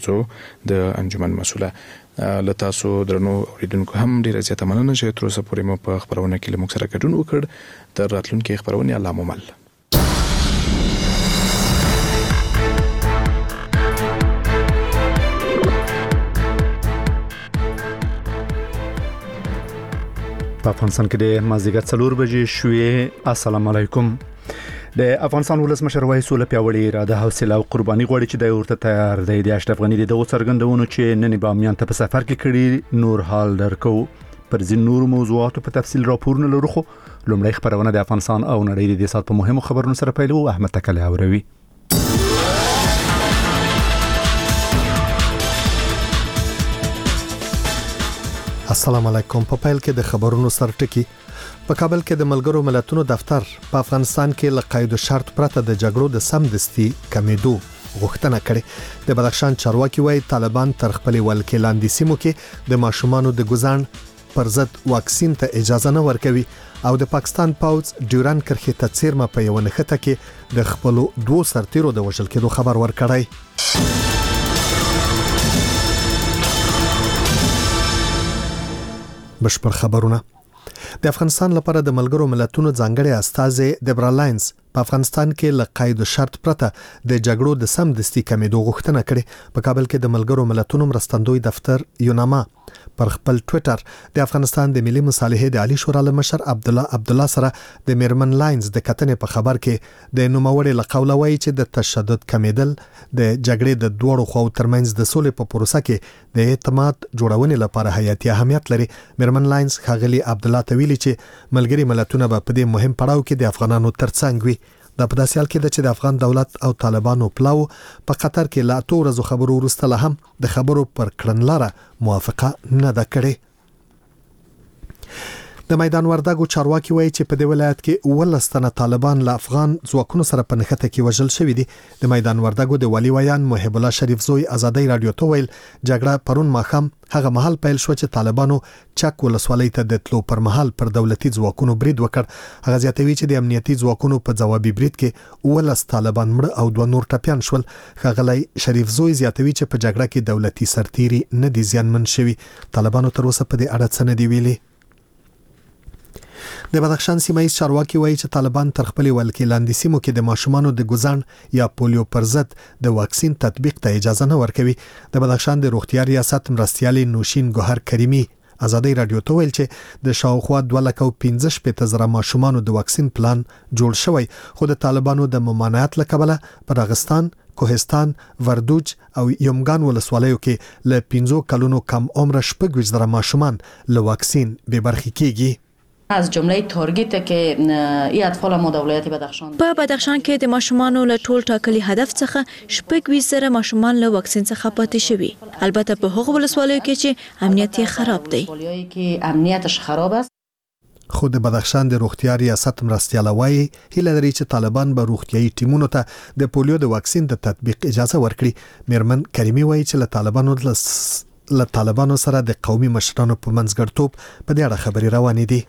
د انجمن مسوله لتاسو درنو اوریدونکو هم ډیره زیاته مننه چې تر اوسه پورې مو په خبرونه کې موږ سره ګډون وکړ. تر راتلونکي خبرونه الله مومل. په افغانستان کې د مازدیګر 4 بجې شوې. السلام علیکم. د افغانستان ولسمشر وایي سوله پیاوړې اراده حوصله او قرباني غواړي چې د ورته تیار دی. د اشرف غنی دغه څرګندونو چې نن بامیان ته په سفر کې کړي نور حال درکو. پر ځین نور موضوعاتو په تفصیل راپورونه لرو. خو لومړی خبرونه د افغانستان او نړۍ د سات په مهمو خبرونو سره پیلو. احمد تکلی اوروي. السلام علیکم. په پیل کې د خبرونو سرټکی. په کابل کې د ملګرو ملتونو دفتر په افغانستان کې له قید شرط پرته د جګړو د سمدستي کمیدو غوښتنه کړې. د بدخشان چارواکي وایي طالبان تر خپل ولکې لاندې سیمو کې د ماشومانو د ګزان پر ضد واکسین ته اجازه نه ورکوي او د پاکستان پوځ ډیورن کرښې ته څیرمه په یو نښته کې د خپل 2 سرتیرو د وژل کېدو خبر ورکړی. بشپړ خبرونه. د افغانستان لپاره د ملګرو ملتونو ځانګړي استازي دبرا لاینز په افغانستان کې له قید شرط پرته د جګړو د سمدستي کمیدو غوښتنه کړې. په کابل کې د ملګرو ملتونو مرستندوی دفتر یوناما پر خپل ټوئیټر د افغانستان د ملي مصالحې د عالی شورا مشر عبدالله سره د میرمن لاینز د کتنې په خبر کې د نوموړي له قوله وایي چې د تشدد کمیدل د جګړې د دوړو خواو ترمنځ د سولې په پروسه کې د اعتماد جوړونې لپاره حیاتي اهمیت لري. میرمن لاینز ښاغلي عبدالله ته ویلي چې ملګري ملتونه به په دې مهم پړاو کې د افغانانو ترڅنګ وي. د پداسي حال کې چې د افغان دولت او طالبانو پلاو په قطر کې لا 2 ورځې خبرو وروسته له هم د خبرو پر کړنلاره موافقه نه ده کړې. د میدان وردګو چارواکي وایي چې په دې ولایت کې 12 تنه طالبان له افغان ځواکونو سره په نښته کې وژل شوي دي. د میدان وردګو د والي ویان محب الله شریف زوی ازادي رادیو ته ویل جګړه پرون ماخام هغه محل پیل شو چې طالبانو چک ولسوالۍ ته د تلو پر محل پر دولتي ځواکونو برید وکړ. هغه زیاتوي چې د امنیتي ځواکونو په ځوابي برید کې 12 طالبان مړ او 2 نور ټپيان شول. ښاغلی شریف زوی زیاتوي چې په جګړه کې دولتي سرتیري نه دي زیانمن شوي. طالبانو تر اوسه په دې اړه څه نه دی ویلي. د بدخشان سیمایي چارواکي وایي چې طالبان تر خپل ولکې لاندې سیمو کې د ماشومانو د ګزان یا پولیو پر ضد د واکسین تطبیق ته اجازه نه ورکوي. د بدخشان د روغتیا ریاست مرستیالي نوشین ګوهر کریمی ازادي رادیو ته ویل چې د شاوخوا 215,000 ماشومانو د واکسین پلان جوړ شوی خو د طالبانو د ممانعت له کبله په راغستان، کوهستان، وردوج او یمګان ولسوالیو کې له 15 کلونو کم عمر 6,000 ماشومان له واکسین بې برخې کیږي. از جمله تارگت که این اطفال ما در ولایت بدخشان په بدخشان کې د ماشومانو له ټول ټاکلي هدف څخه 20,000 ماشومان له واکسین څخه پاتې شوي. البته په هغو ولسوالیو کې چې امنیت خراب دی. ولسوالیو کې امنیتش خراب است. خود بدخشان د روغتیا ریاست مرستیاله وایي هیله لري چې طالبان به روغتیايي ټیمونو ته د پولیو د واکسین د تطبیق اجازه ورکړي. میرمن کریمی وایي چې له طالبانو سره د قومي مشرانو په منځګړیتوب په دې اړه خبرې روانې دي.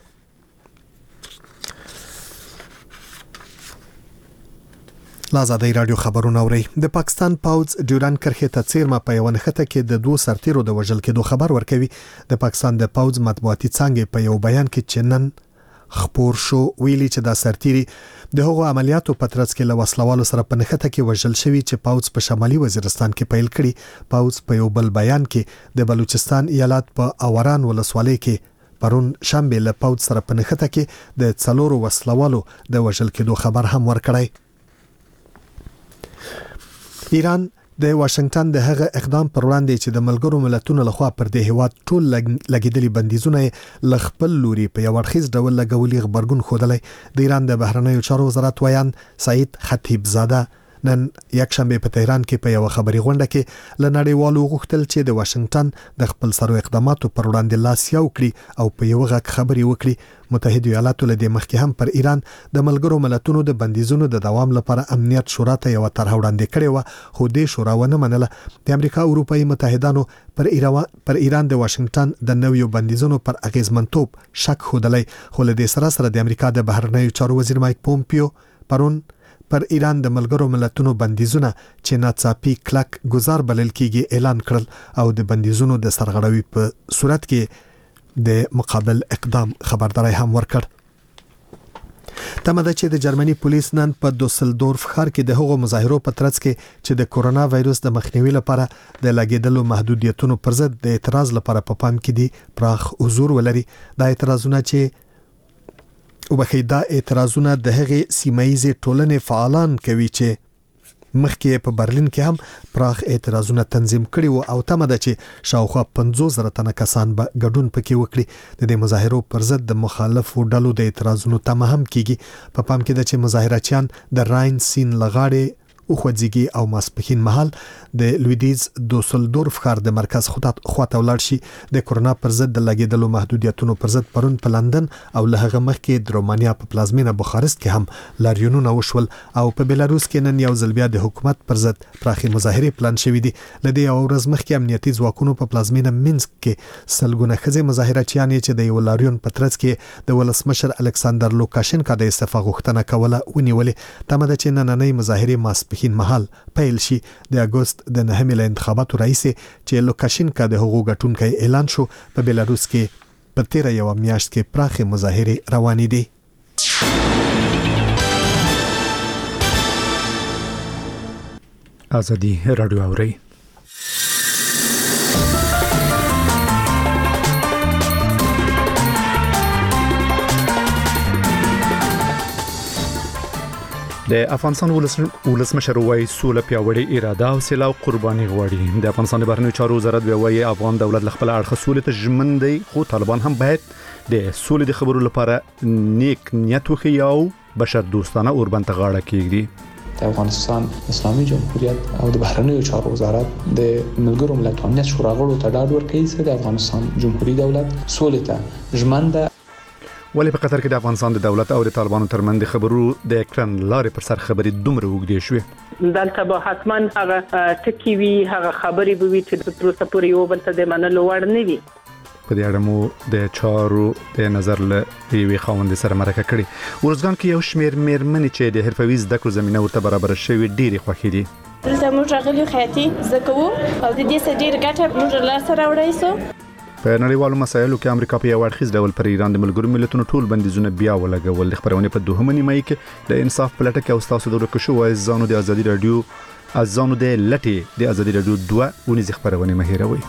لازادي رادیو خبرونه اوري. د پاکستان پوځ ډیورن کرښې ته څیرمه په یو نښته کې د 2 سرتیرو د وژل کېدو خبر ورکوي. د پاکستان د پوځ مطبوعاتي څانګې په یو بیان کې چنن خبر شو ویلي چې دا سرتیري د هغو عملیاتو په ترڅ کې له وسلوالو سره په نښته کې وژل شوی چې پوځ په شمالي وزیرستان کې پیل کړي. پوځ په یو بل بیان کې د بلوچستان ایالت په اوران ولسوالۍ کې پرون شنبه له پوځ سره په نښته کې د 4 وسلوالو د وژل کېدو خبر هم ورکړی. ایران د واشنگټن د هغه اقدام پر وړاندې چې د ملګرو ملتونو لخوا پر دې هیواد ټول لګیدلي بندیزونه ل خپل لوري په یو اړخیز ډول لګولي خبرګون خودلې. د ایران د بهرنیو چارو وزارت ویان سعید خطیبزاده نن یکشنبه په تهران کې په یو خبري غونډه کې لنړیوالو غوښتل چې د واشنگټن د خپل سرو اقداماتو پر وړاندې لاس یو کړي او په یو غږ خبري وکړي. متحده ایالاتو له دې مخکې هم پر ایران د ملګرو ملتونو د بندیزونو د دوام لپاره امنیت شورا ته یو طرح وړاندې کړې و خو دې شورا ونه منله. د امریکا اروپאי متحدانو پر ایران د واشنگټن د نویو بندیزونو پر اغیزمنتوب شک خوده خو له دې سره د امریکا د بهرنیو چارو وزیر مایک پومپیو پرون پر ایران د ملګرو ملتونو بندیزونه چې ناڅاپي کلک گزار بلل کیږي اعلان کړل او د بندیزونو د سرغړوي په صورت کې د مقابل اقدام خبرداري هم ورکړ. تمه ده چې د جرمني پولیس نن په دوسلدورف ښار کې د هغو مظاهرو په ترڅ کې چې د کورونا وایروس د مخنیوي لپاره د لګیدلو محدودیتونو پر ضد د اعتراض لپاره په پام کې دي پراخ حضور ولري. دا اعتراضونه د هغې سیمایي ټولنې فعالان کوي چې مخکې په برلین کې هم پراخ اعتراضونه تنظیم کړي وو او تمه ده چې شاوخوا 50,000 تنه کسان به ګډون پکې وکړي. د دې مظاهرو پر ضد د مخالفو ډلو د اعتراضونو تمه هم کیږي. په پام کې ده چې مظاهرچیان د راین سین لغاړې او خوځيږي او ماسپخین مهال د لویدیز دوسلدورف ښار د مرکز خواته ولاړ شي. د کورونا پر ضد د لګیدلو محدودیتونو پر ضد پرون په لندن او له هغه مخکې د رومانیا په پلازمینه بخارست کې هم لاریونونه وشول او په بیلاروس کې نن یو ځل بیا د حکومت پر ضد پراخي مظاهره پلان شوې دي. لدې او ورځ مخکې امنیتي ځواکونو په پلازمینه مینسک کې سلګونه ښځې مظاهرچیان چې د یو لاریون په ترڅ کې د ولسمشر الکساندر لوکاشنکا د استعفا غوښتنه کوله ونیولې. تمه ده چې نننۍ مظاهره ماسپخین مهال پیل شي. د اگست د 9 له انتخاباتو رئیس چې لوکاشنکا د حقوق ګټونکي اعلان شو په بیلاروس کې په 13 میاشت کې پراخه مظاهره روانې دي. ازادي رادیو اوري. د افغانستان ولسمشر وایي سوله پیاوړې اراده او حوصله او قرباني غواړي. د افغانستان بهرنیو چارو وزارت وایي افغان دولت خپل اړخ سولې ته ژمن دی خو طالبان هم باید د سولې د خبرو لپاره نیک نیت وکړي او بشر دوستانه اوربند ته غاړه کېږدي. د افغانستان اسلامي جمهوریت او د بهرنیو چارو وزارت د ملګرو ملتونو امنیت شورا غړو ته ډاډ ورکوي چې د افغانستان جمهوریت دولت سولې ته ژمن ده. ولې په قطر کې د افغانستان د دولت او د طالبانو ترمنځ خبرو د اکران لارې پر سر خبرې دومره وګړي شوې؟ دلته به حتما هغه ټکی وی هغه خبرې به وي چې تر اوسه پورې یو بل ته د منلو وړ نه وي. په دې اړه مو د چارو د نظر له یوې خاوند سره مرکه کړې. ورزګان کې یو شمېر میرمنې چې د حرفوي زده کړو زمينه ورته برابر شوي ډېری خوښې دي. دلته موږ راغلي خیاطي زده کوو او د دې څخه ډېر ګټه موږ له سره وړای سو. په نړیوالو مسایلو کې امریکا په یو اړخیز ډول پر ایران د ملګرو ملتونو ټول بندیزونه بیا ولګول. د خبرونه په دوهمه نیمه کې د انصاف په لټه کې او تاسو د ورکو شو ځانو د ازادي رادیو ازانو د لټي د ازادي رادیو 2 ونې خبرونه مهیروي.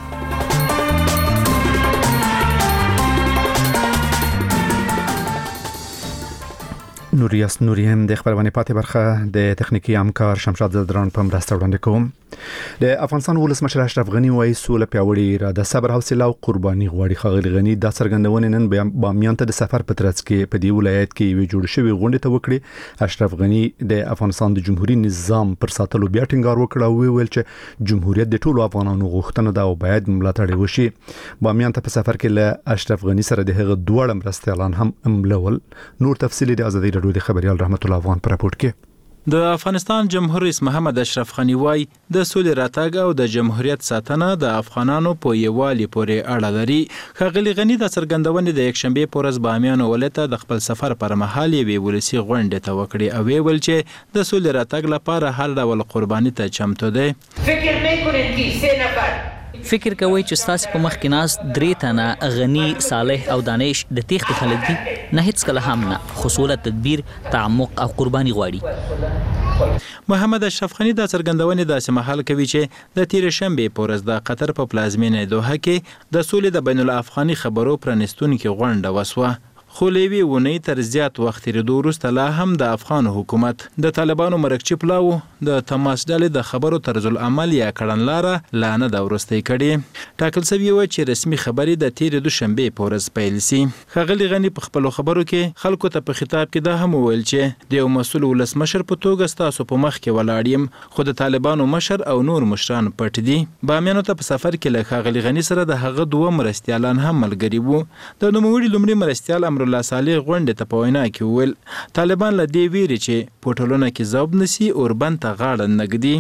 نوریاس نوریم د خبرونه پاتې برخه د تخنیکی همکار شمشاد زدران په مرسته وړاندې کوم. د افغانستان ولسمشر اشرف غنی وایي سوله پیاوړې اراده صبر حوصله او قرباني غواړي. ښاغلي غنی دا څرګندونه نن بامیان ته د سفر په ترڅ کې په دې ولایت کې وی جوړ شوی غونډه ته وکړي. اشرف غنی د افغانستان د جمهوریت نظام پر ساتلو بیا ټینګار وکړ او ویل چې جمهوریت د ټولو افغانانو غوښتنه ده او باید ملاتړ وشي. بامیان ته په سفر کې له اشرف غنی سره د هغه دوه مرستې اعلان هم املول. نور تفصیل د ازادي رادیو د خبريال رحمت الله افغان پر راپورټ کې. د افغانستان جمهور رئیس محمد اشرف غنی وایي د سولې راتګ او د جمهوریت ساتنه د افغانانو په یووالي پورې اړه لري. ښاغلي غنی د څرګندونې د یکشنبه په ورځ بامیان ولایت د خپل سفر پر مهال یې ولسی غونډه ته وکړي او ویل چې د سولې راتګ لپاره هر ډول قرباني ته چمتو دی. فکر نه کړئ چې 3 نفر فکر کوي چې ستاسو په مخ کې ناس درې تنه غنی صالح او دانش د تیښتې خلک دي. نه هیڅ کله هم نه خصوصا تدبیر تعمق او قرباني غواړي. محمد اشرف غنی د څرګندونې داسې مهال کوي چې د تیر شنبه په ورځ د قطر په پلازمینه دوحه کې د سولې د بین الافغاني خبرو پرانستونکو غونډه وسوه. خو لوی ونی تر زیات وخت لري وروسته لا هم د افغان حکومت د طالبانو مرکچی پلاو د تماس ډلې د خبرو طرز العمل یا کړنلاره لانه د ورستۍ کړي. ټاکل شوی و چې رسمي خبري د تیر دوشنبه په ورځ پیل شي. ښاغلي غنی په خپل خبرو کې خلکو ته په خطاب کې دا هم ویل چې د یو مسؤل ولسمشر په توګه تاسو په مخ کې ولاړیم خو د طالبانو مشر او نور مشران پټ دي. بامیانو ته په سفر کې له ښاغلي غنی سره د هغه دوه مرستیالان هم ملګري وو. د نوموړي لومړي مرستیال الله صالح غونډه ته په وینا کې ویل طالبان له دې ویري چې په ټولنه کې ضرب نسی اوربند ته غاړه نګدي.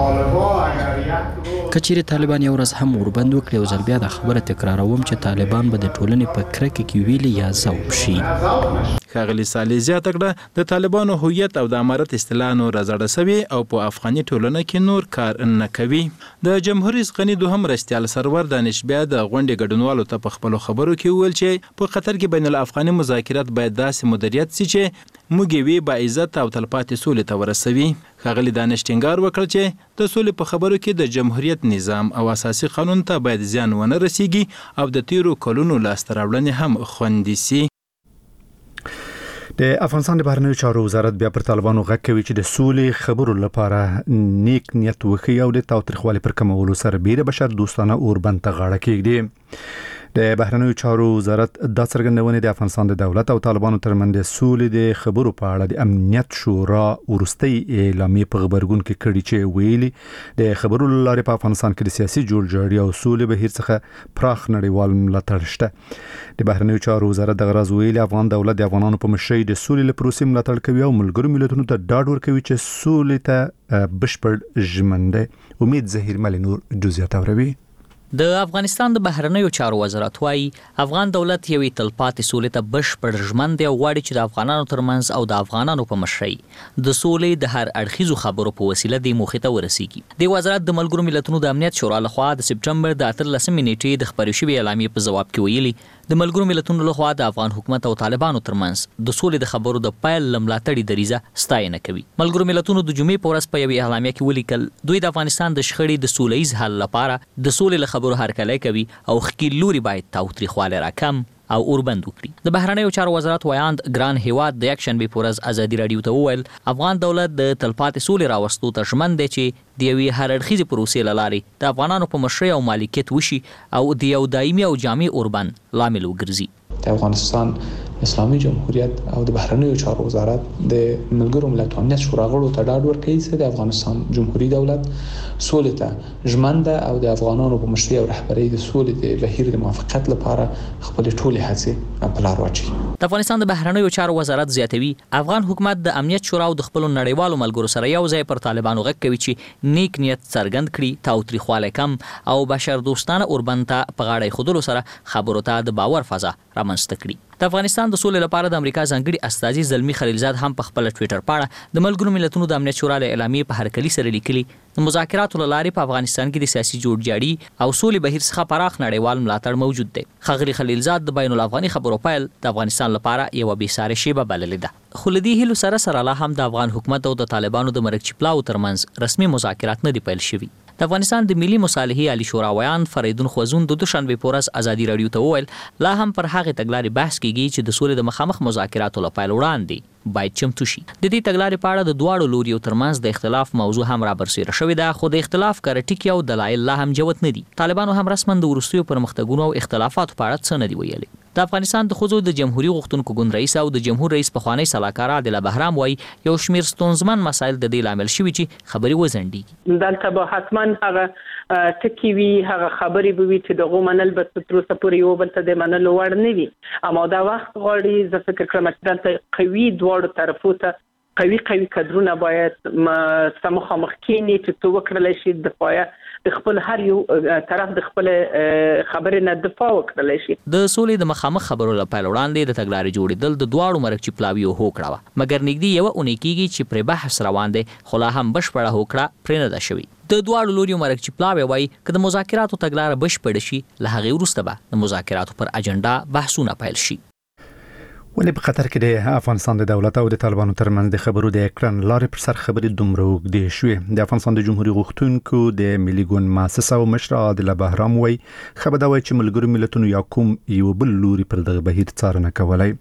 کچېرې طالبان یو ورځ هم اوربند وکړي او ځل بیا د خبره تکراروم چې طالبان به د ټولنې په کرکه کې ویلي یا ضرب شي. ښاغلي صالح زیاته کړه د طالبانو هویت او د امارت اصطلاح نور راځړه سوي او په افغاني ټولنه کې نور کار نه کوي. د جمهور رئیس غنی دوهم مرستیال سرور دانش بیا د غونډې ګډونوالو ته په خپل خبرو کې وویل چې په قطر کې بین الافغاني مذاکرات باید داسې مدیریت شي چې موږ وی با عزت او تلپاتې سولې ته ورسوي. ښاغلي دانش ټینګار وکړ چې د سولې په خبرو کې د جمهوریت نظام او اساسي قانون ته باید زیان ونه رسیږي او د تیرو کلونو لاسته راوړنې هم خوندي سي. د افغانستان د بهرنیو چارو وزارت بیا پر طالبانو غږ کوي چې د سولې خبرو لپاره نیک نیت وکړي او د تاوتریخوالي پر کمولو سره بیره بشر دوستانه اوربند ته غاړه کېږدي. د بهرنیو چارو وزارت د څرګندونې د افغانستان د دولت او طالبانو ترمنځ د سولې د خبرو په اړه د امنیت شورا ورستۍ اعلامیه په خبرګون کې کړي چې ویلي د خبرو لارې په افغانستان کې د سیاسي جوړجاړي او سولې بهیر څخه پراخ نړیوال ملاتړ شته. د بهرنیو چارو وزارت د غرض ویلي افغان دولت د افغانانو په مشرۍ د سولې لپاره پروسې ملاتړ کوي او ملګرو ملتونو ته ډاډ ورکوي چې سولې ته بشپړ ژمنده. امید زهیر مل نور جزئیات اوروي. د افغانستان د بهرنیو چارو وزارت وايي افغان دولت یوې تلپاتې سولې ته بشپړ ژمن دی او غواړي چې د افغانانو ترمنځ او د افغانانو په مشرۍ د سولې د هر اړخیزو خبرو په وسیله د موخې ته ورسیږي. د وزارت د ملګرو ملتونو د امنیت شورا لخوا د سپټمبر د 18 نیټې د خبرې شوې اعلامیې په جواب کې ویلي د ملګرو ملتونو لخوا د افغان حکومت او طالبانو ترمنځ د سولې د خبرو د پایل لملاتړي دریزه ستاینه کوي. ملګرو ملتونو د جمعې په ورځ په یوې اعلامیه کې ولیکل دوی د افغانستان د شخړې د سولهییز حل لپاره د سولې له خبرو هرکلی کوي او خکې لوري باید تاوتریخوالی راکم او اوربند وکړي. د بهرنیو چارو وزارت ویاند ګران هیواد د یک شنبه په ورځ ازادي رادیو ته وویل افغان دولت د تلپاتې سولې راوستو ته ژمن دی چې د یوې هر اړخیزې پروسې له لارې د افغانانو په مشرۍ او مالکیت وشي او د یو دایمي او جامع اوربند لامل وګرځي. د افغانستان اسلامي جمهوریت او د بهرنیو چارو وزارت د ملګرو ملتونو امنیت شورا غړو ته ډاډ ورکوي چې د افغانستان جمهوریت دولت سولې ته ژمن ده او د افغانانو په مشرۍ او رهبرۍ د سولې د بهیر د موافقت لپاره خپل ټولې هڅې په لار واچوي. د افغانستان د بهرنیو چارو وزارت زیاتوي افغان حکومت د امنیت شورا او د خپل نړیوالو ملګرو سره یو ځای پر طالبانو غږ کوي چې نیک نیت څرګند کړي تاوتریخوالی کم او بشر دوستانه اوربند ته په غاړه ایښودلو سره خبرو ته د باور فضا رامنځته کړي. د افغانستان د سولې لپاره د امریکا ځانګړي استازي زلمی خلیلزاد هم په خپل ټوئیټر پاڼه د ملګرو ملتونو د امنیت شورا له اعلامیې په هرکلي سره لیکلي د مذاکراتو له لارې په افغانستان کې د سیاسي جوړجاړي او سولې بهیر څخه پراخ نړیوال ملاتړ موجود دی. ښاغلي خلیلزاد د بین الافغاني خبرو پیل د افغانستان لپاره یوه بېسارې شیبه بللې ده. خو له دې هیلو سره لا هم د افغان حکومت او د طالبانو د مرکچي پلاو ترمنځ رسمي مذاکرات نه دي پیل شوي. د افغانستان د ملي مصالحې عالی شورا ویاند فریدون خوازون د دوشنبه په ورځ ازادي رادیو ته وویل لا هم پر هغه تګلارې بحث کیږي چې د سولې د مخامخ مذاکراتو لپاره وړاندې باید چمتو شي. د دې تګلارې په اړه د دواړو لوریو ترمنځ د اختلاف موضوع هم رابرسېره شوې ده خو د اختلاف کارټیکي او دلایل لا هم جوت نه دي. طالبانو هم رسما د وروستیو پرمختګونو او اختلافاتو په اړه څه نه دي ویلي. د افغانستان د ښځو د جمهوریت غوښتونکو ګوند رئیس او د جمهور رئیس پخوانی سلاکار عادل بهرام وایي یو شمیر ستونزمن مسایل د دې لامل شوي چې خبرې وزنډي. دلته به حتما هغه ټکی وی هغه خبرې به وي چې دغه منل به تر اوسه پورې یو بل ته د منلو وړ نه وي. اما دا وخت غواړي زه فکر کوم چې دلته قوي دواړو طرفو ته قوي کدرونه باید مخامخ کېني چې څه وکړلی شي د خپل هر یو طرف د خپل خبرې نه دفاع وکړلی شي. د سولې د مخامخ خبرو لپاره وړاندې د تګلارې جوړېدل د دواړو مرکچي پلاویو هوکړه وه مګر نږدې یوه اونۍ کېږي چې پرې بحث روان دی خو لا هم بشپړه هوکړه پرې نه ده شوې. د دواړو لوریو مرکچي پلاوی وایي که د مذاکراتو تګلاره بشپړه شي له هغې وروسته به د مذاکراتو پر اجنډا بحثونه پیل شي. ولې په قطر کې د افغانستان د دولت او د طالبانو ترمنځ د خبرو د کړنلارې پر سر خبرې دومره اوږدې شوې؟ د افغانستان د جمهوریت غوښتونکو د ملي ګوند مؤسسه او مشر عادل بهرام وایي ښه به دا وایي چې ملګرو ملتونو یا کوم یو بل لوري پر دغه بهیر څارنه کولی.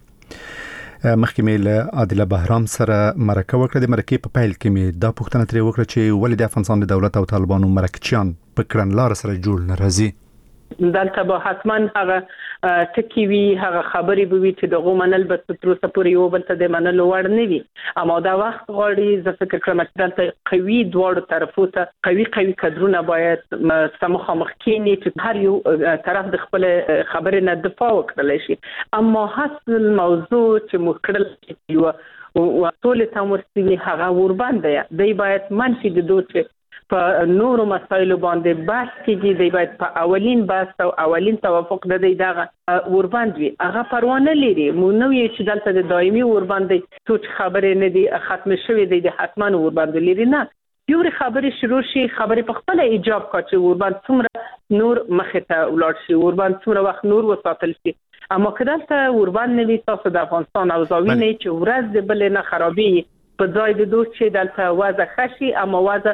مخکې مې له عادل بهرام سره مرکه وکړه. د مرکې په پیل کې مې دا پوښتنه ترې وکړه چې ولې د افغانستان د دولت او طالبانو مرکچیان په کړنلاره سره جوړ نه راځي. دلته به حتما هغه ټکی وی هغه خبرې به وي چې دغه منل به تر اوسه پورې یو بل ته د منلو وړ نه وي. اما دا وخت غواړي زه فکر کوم چې دلته قوي دواړو طرفو ته قوي کدرونه باید مخامخ کېني چې هر یو طرف د خپل خبرې نه دفاع وکړلی شي. اما حاصل موضوع چې موږ کړل یو ټولې ته ورسوي هغه اوربند دی باید منفي د دوی چې په نورو مسایلو باندې بحث کیږي دی باید په اولین بحث او اولین توافق د دې دغه اوربند وي هغه پروانه لري مو نو یې چې دلته د دایمي اوربند څه خبرې نه دي ختم شوې دي د حتمان اوربند لري نه یو خبرې شروع شي خبرې په خپل ایجاب کا چې اوربند څومره نور مخه ته ولاړ شي اوربند څومره وخت نور وساتل شي اما کدالته اوربند نه وي تاسو د افغانستان او زاوی نه چې ورځ د بل نه خرابي په ځای د دوه چې دلته وضع خشي اما وضع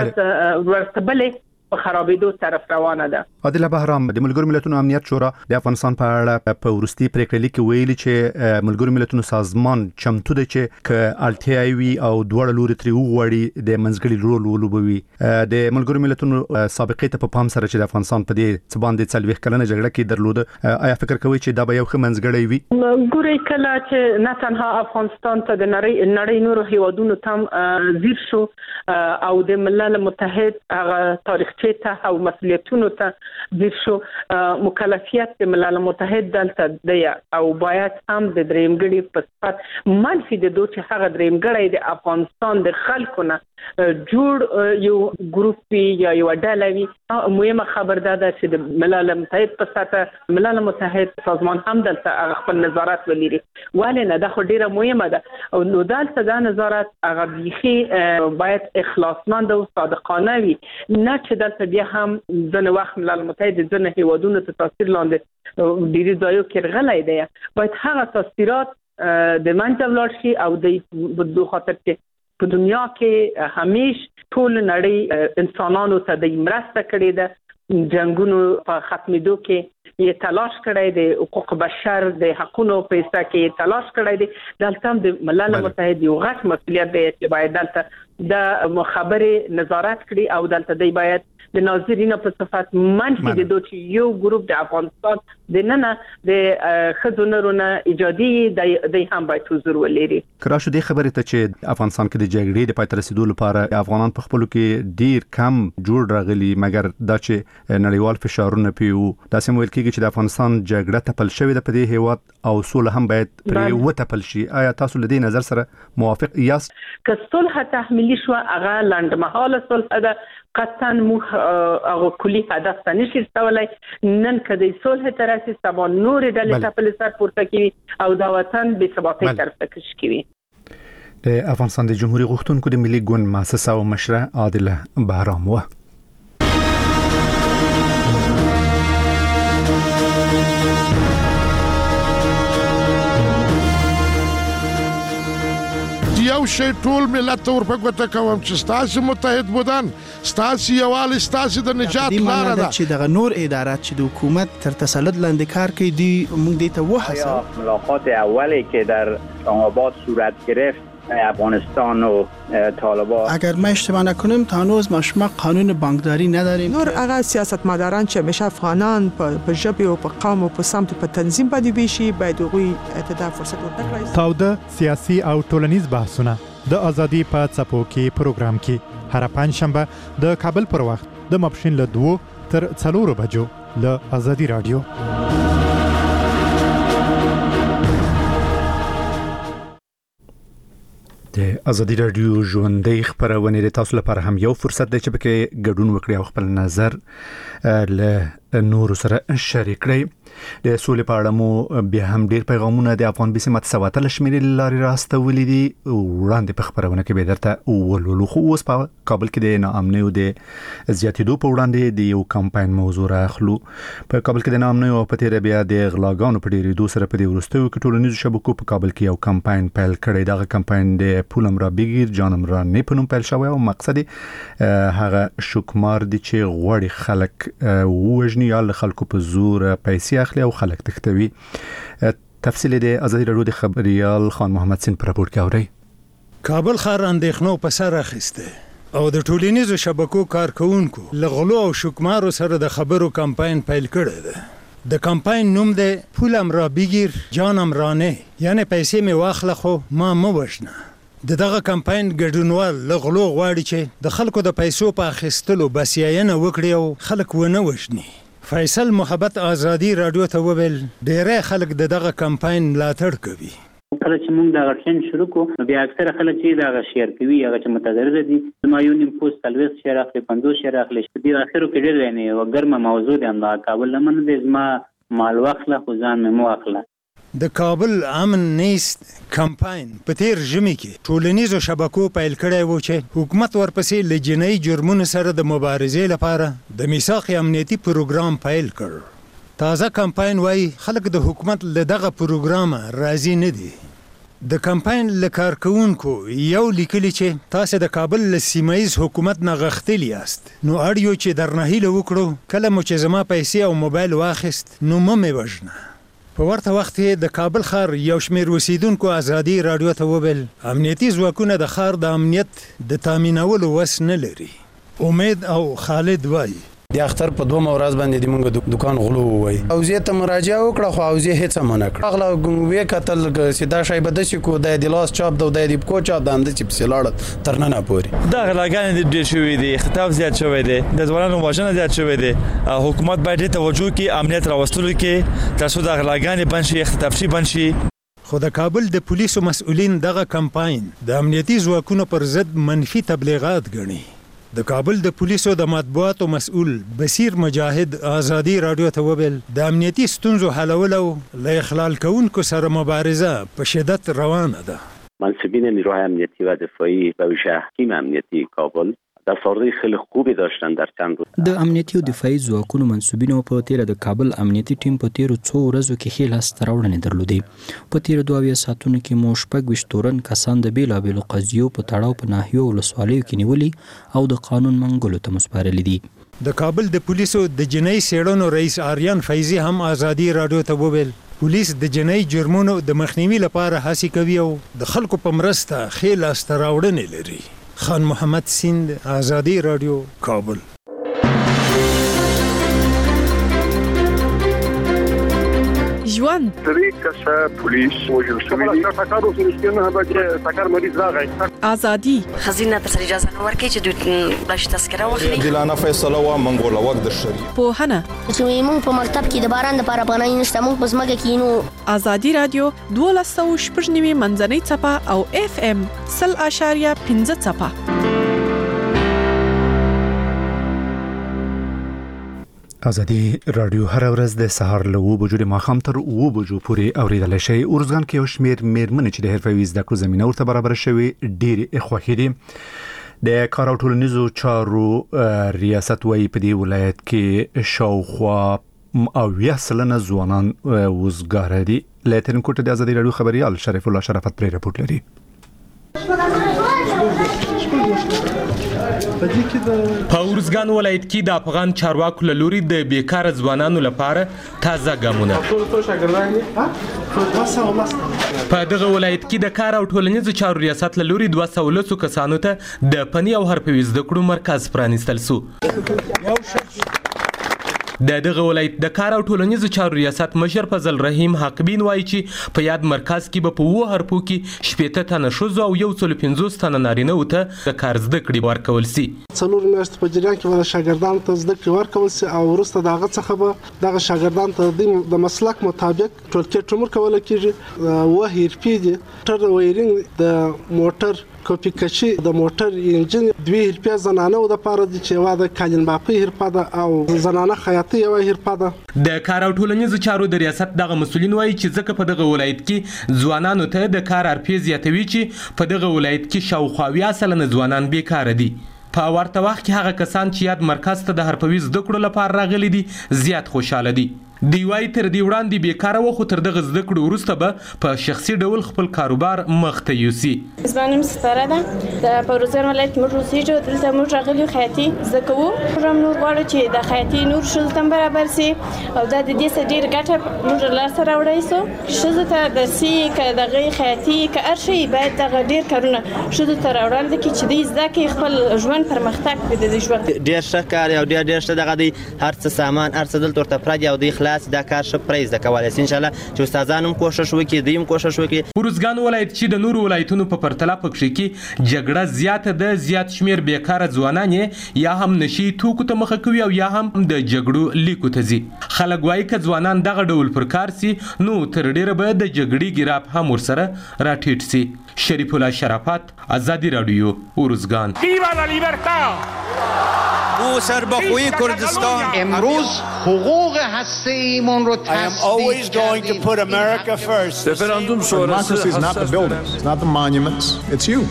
ورته بلې په خرابېدو طرف روانه ده. عادل بهرام د ملګرو ملتونو امنیت شورا د افغانستان په اړه په ورستي پریکړه لیک ویلي چې ملګرو ملتونو سازمان چمتو دی چې ک الټي وي او دوړ لوري تری وغوړي د منځګړي رول ولوبوي د ملګرو ملتونو سابقې ته په پام سره چې د افغانستان په دې څ باندې څلويخ کلنه جګړه کې درلوده آیا فکر کوي چې دا به یو ښه منځګړی وي؟ ګوري کله چې نه تنها افغانستان ته د نړۍ نورو هیوادونو تم زیر شو او د ملل متحد هغه تاریخ ته او مسؤلیتونو ته زیر شو مکلفیت د ملل متحد دلته دی او باید هم د دریمګړي په صفت منفي د دوه چې هغه دریمګړی د افغانستان د خلکو نه جوړ یو ګروپ یا یو ډله وي مهمه خبر ده چې د ملل متحد په سطح ملل متحد سازمان هم دلته خپل نظارت ولري ولې نه د ډیره مهمه ده او نو دلته د نظارت هغه بيخي باید اخلاصمند او صادقانه وي نه چې دلته بیا هم ځنه وخت ملل متحد ځنه هیوادونو ته تاثیر لاندې ډیری ځایو کې غلای دی باید هغه تاثیرات د منځ ولاړ شي او د دوه خاطر کې په دنیا کې همیش ټول نړۍ انسانانو ته د مرسته کړې ده جنگونو په ختمېدو کې یې تلاش کړی دی حقوق بشر د حقوقو په حصہ کې تلاش کړی دی دلته د ملل متحد یو غټ مسؤلیت دی چې باید دلته د مخابره نظارت کړي او دلته دی باید د ناظرینو په صفات منفي د دوه یو ګروپ د افغانستان د نن د خزونرونه ایجادي د هم باید حضور ولري. کرا شو دې خبره ته چې افغانستان کې د جګړې د پای ته رسیدو لپاره افغانان په خپل کې ډیر کم جوړ راغلي مګر دا چې نړیوال فشارونه پیو دا سم ویل کېږي چې د افغانستان جګړه ته پل شوې ده په دې هیواد او صلح هم باید پرې وتپل شي آیا تاسو له دې نظر سره موافق یاست؟ که صلح تحمیلی شو هغه لنډمهاله صلح ده قطعا مو هغه کلی هدف ته نشي رسولای نن کدی صلح ترسي سبا نور ډلې ته په سر پورته کوي او دا وطن به ثباتي طرف ته کش کوي. د افغانستان د جمهوریت غوښتونکو د ملي ګوند مؤسسه او مشره عادله بهرام و. یو شی ټول ملت ته ورپکوته کوم چې ستاسو متحد بودن ستاسو یوالي ستاسو د نجات لاره ده چې دغه نور ادارات چې د حکومت تر تسلط لاندې کار کوي دی موږ دې ته وحسه ملاقات اولی که در اسلام آباد صورت گرفت افغانستان و طالبان اگر ما اشتباه نکنیم تا هنوز ما قانون بانکداری نداریم نور هغه سیاستمداران چې همیشه افغانان په ژبه او په قوم او په سمت په تنظیم باندې بشي باید غوي ته فرصت ورکړي. تاوده سیاسي او ټولنیز بحثونه د ازادي په څپو کې پروګرام کې هر پنځشنبه د کابل پر وخت د ماپښین له 2 تر 4 بجو له ازادي رادیو. د ازادي رادیو ژوندۍ خبرونه د تاسو لپاره هم یو فرصت دی چې پکې ګډون وکړئ او خپل نظر له نور سره شریک کړئ. د سولې په اړه مو بیا هم ډیر پیغامونه د افغان بي سي مت سواتل شمیرې لاري راستولې دي وړاندې په خبرونه کې به درته ولولو خو اوس په کابل کې د ناامنۍ او د زیاتېدو په وړاندې د یو کمپاین موضوع راخلو. په کابل کې د ناامنۍ او په تیر بیا د غلاګانو په ډیرېدو سره په دې ورستیو کې ټولنیزو شبکو په کابل کې یو کمپاین پیل کړی. دغه کمپاین د پولم را بګیر جانم را نه پنوم پیل شوی او مقصد هغه شوکمار دي چې غوړي خلک وژني یا خلکو په زور پیسې اخلي او خلک تختوي. تفصیل د ازادي رادیو د خبريال خان محمد سین پر راپور کوي. کابل ښار اندېښنو په سر اخیسته او د ټولنیزو شبکو کارکونکو لغلو او شوکمارو سره د خبرو کمپاین پیل کړی دی. د کمپاین نوم دی پولم را بگیر جانم را نه، یعنی پیسې می واخله خو ما مه وژنه. د دغه کمپاین ګډونوال لغلو غواړي چې د خلکو د پیسو په اخیستلو بسیاینه وکړي او خلک ونه وژني. فیصل محبت ازادي رادیو ته وویل ډېری خلک دغه کمپاین ملاتړ کوي. کله چې موږ دا غټین شروع کو نو بیا اکثر خلک چې دا شیر کوي هغه چې متضرر دي ما یو نیم پوسټ تلويس شیر اخلي 50 شیر اخلي دې اخرو کې ډېر نه و ګرمه موضوع دی الله کابل لمن دې ما مال واخله خو ځان مې مو اخله د کابل امن نیست کمپاین په تیر ژمي کې ټولنیزو شبکو پیل کړی و چې حکومت ورپسې له جنایي جرمونو سره د مبارزې لپاره د میثاق امنیتي پروګرام پیل کړ تازه کمپاین وایي خلک د حکومت له دغه پروګرام راضي نه دي د کمپاین له کارکونکو یو لیکلي چې تاسو د کابل له سیمایي حکومت نه غښتلي یاست نو اړیو چې درنه هیله وکړو کله مو چې زما پیسې او موبایل واخیست نو مې وژنه په ورته وخت د کابل ښار یو شمېر اوسیدونکو ازادي راډیو ته وویل امنیتي ځواکونه د ښار د امنیت د تامینولو وس نه لري امید او خالد وایي د اختر په 2 ورځ باندې د موږ دکان غلو وای او زه ته مراجعه وکړه خو او زه هیڅ منع کړ اغلا وې کتل سیدا شای بده شي کو د لاس چاپ د کو چاپ د اند چې پسلاړ ترنه پوري دا غلاګان د ډیر شوې دي خطاب زیات شوې دي د ځوانانو واژنه زیات شوې دي حکومت باید توجه کوي امنیت راوستلو کې تاسو د غلاګان بنشي اختطافي بنشي خو د کابل د پولیسو مسؤلین دغه کمپاین د امنیتي ځواکونو پر ضد منفي تبلیغات ګڼي د کابل د پولیسو د مطبوعاتو مسؤل بصیر مجاهد ازادي راډیو ته وویل د امنیتي ستونزو حلول او له اخلال کوونکو سره مبارزه په شدت روانه ده منصبین نیروهای امنیتی و دفاعی و ویژه تیم امنیتی کابل دستاوردهای خیلی خوبی داشتن در چند روز د امنیتي او دفاعي ځواکونو منسوبینو په تیر د کابل امنیتي ټیم په تیر 2 ورځو کې ښه لاس راوړنې درلودې په تیر 2 ساعتونو کې مو شپږ وشتورن کسان د بیلابېلو قضیو په تړاو په ناحیو ولسوالیو کې نیولي او د قانون منګولو ته مسپارلي دي د کابل د پولیسو د جنایي څېړنو رئیس آریان فیضي هم ازادي راډیو ته وویل پولیس د جنایي جرمونو د مخنیوي لپاره هڅې کوي او د خلکو په مرسته ښه لاس راوړنې لري خان محمد سیند ازادي راډیو کابل ژوند درې کسه پولیس وژل شوي دي ټاکارو سره نه بچي ټاکار مریض راغی ازادي خزینه تر اجازه نه ورکړي چې دوی بلش تذکره واخلي دلانه فیصله و منګوله وخت د شری په هنه چې موږ په مکتب کې د باران د لپاره پناه نشته موږ په ځمکه کې نو ازادي رادیو 1290 منځنۍ چپه او اف ام 0.5 چپه ازادي رادیو هر ورځ د سهار له 9 بجو د ماښام تر 9 بجو پورې اوریدل شي اورزګان کې یو شمېر میرمنې چې د حرفوي زده کړو زمينه ورته برابر شوي ډېر خوښې دي د کار او ټولنیزو چارو ریاست وایي په دې ولایت کې شاوخوا او 80% ځوانان وزګار دي لاتین کوټه د ازادي رادیو خبريال شریف الله شرافت پر رپورت لري په ورزګان ولایت کې د افغان چارواکو له لوري د بیکاره ځوانانو لپاره تازه ګامونه په دغه ولایت کې د کار او ټولنیزو چارو ریاست له لوري 210 کسانو ته د فني او حرفوي زده کړو مرکز پرانیستل شو د دغه ولایت د کار او ټولنیزو چارو ریاست مشر فضل رحیم حقبین وایي چې په یاد مرکز کې به په 2 حرفو کې 80 تنه ښځو او 150 تنه نارینه ته د کار زده کړې ورکول شي. 4 میاشتې په جریان کې به شاګردانو ته زده کړې ورکول شي او وروسته دغه څخه به دغه شاګردان ته د مسلک مطابق ټولګي ټمر کول کېږي و هیرپی دي تر وایرینګ د موټر کوپی کشي د موټر انجن 2 هرپیا زنانه او د پاره د چوا د کالین باپي هرپا ده او زنانه خیاطي یو هرپا ده د کار او ټولنیزو چارو د ریاست دغه مسولین وایي چې ځکه په دغه ولایت کې ځوانانو ته د کار ارپی زیاتوي چې په دغه ولایت کې شاوخوا 80% ځوانان بیکاره دي. په ورته وخت کې هغه کسان چې یاد مرکز ته د حرفوي زده کړو لپاره راغلي دي زیات خوشاله دي. دی وای تر دی وړاندې بیکاره و خو تر دغه زده کړو وروسته به په شخصي ډول خپل کاروبار مخ ته یوسي. زمانم ستاره ده د پروزر ولایت موږ اوسېږو دلته موږ راغلي خیاطي زده کوو موږ نور غواړو چې د خیاطي نور ښځو ته برابر سي او دا د دې څخه ډېر ګټه موږ لاسته راوړی سو ښځو ته د سي که دغه خیاطي که هر شی باید دغه ډېر کارونه ښځو ته راوړل دي چې دوی زده کړي خپل ژوند پرمختګ کړي د ژوند ډېر ښه کار او ډېر ښه دغه دی هر څه سامان هر څه دلته ورته پردي او د دا کار ش پرایز د کولای ان شاء الله چې استادانو کوشش وکړي دیم کوشش وکړي. ورزګان ولایت چې د نورو ولایتونو په پرتله پکښې کې جګړه زیاته ده زیات شمیر بیکاره ځوانان یا هم نشي توکو ته مخه کوي او یا هم د جګړو لیکو ته ځي. خلک وایي که ځوانان دغه ډول پر کار سي نو تر ډیره به د جګړې ګراف هم ورسره راټیټ سي. شریف الله شرافت، آزادی رادیو، اروزگان. او سربخوی کردستان امروز حقوق هسته ایمون رو تصدیق کردیم. Referendum Democracy is not the buildings, it's not the monuments, it's you.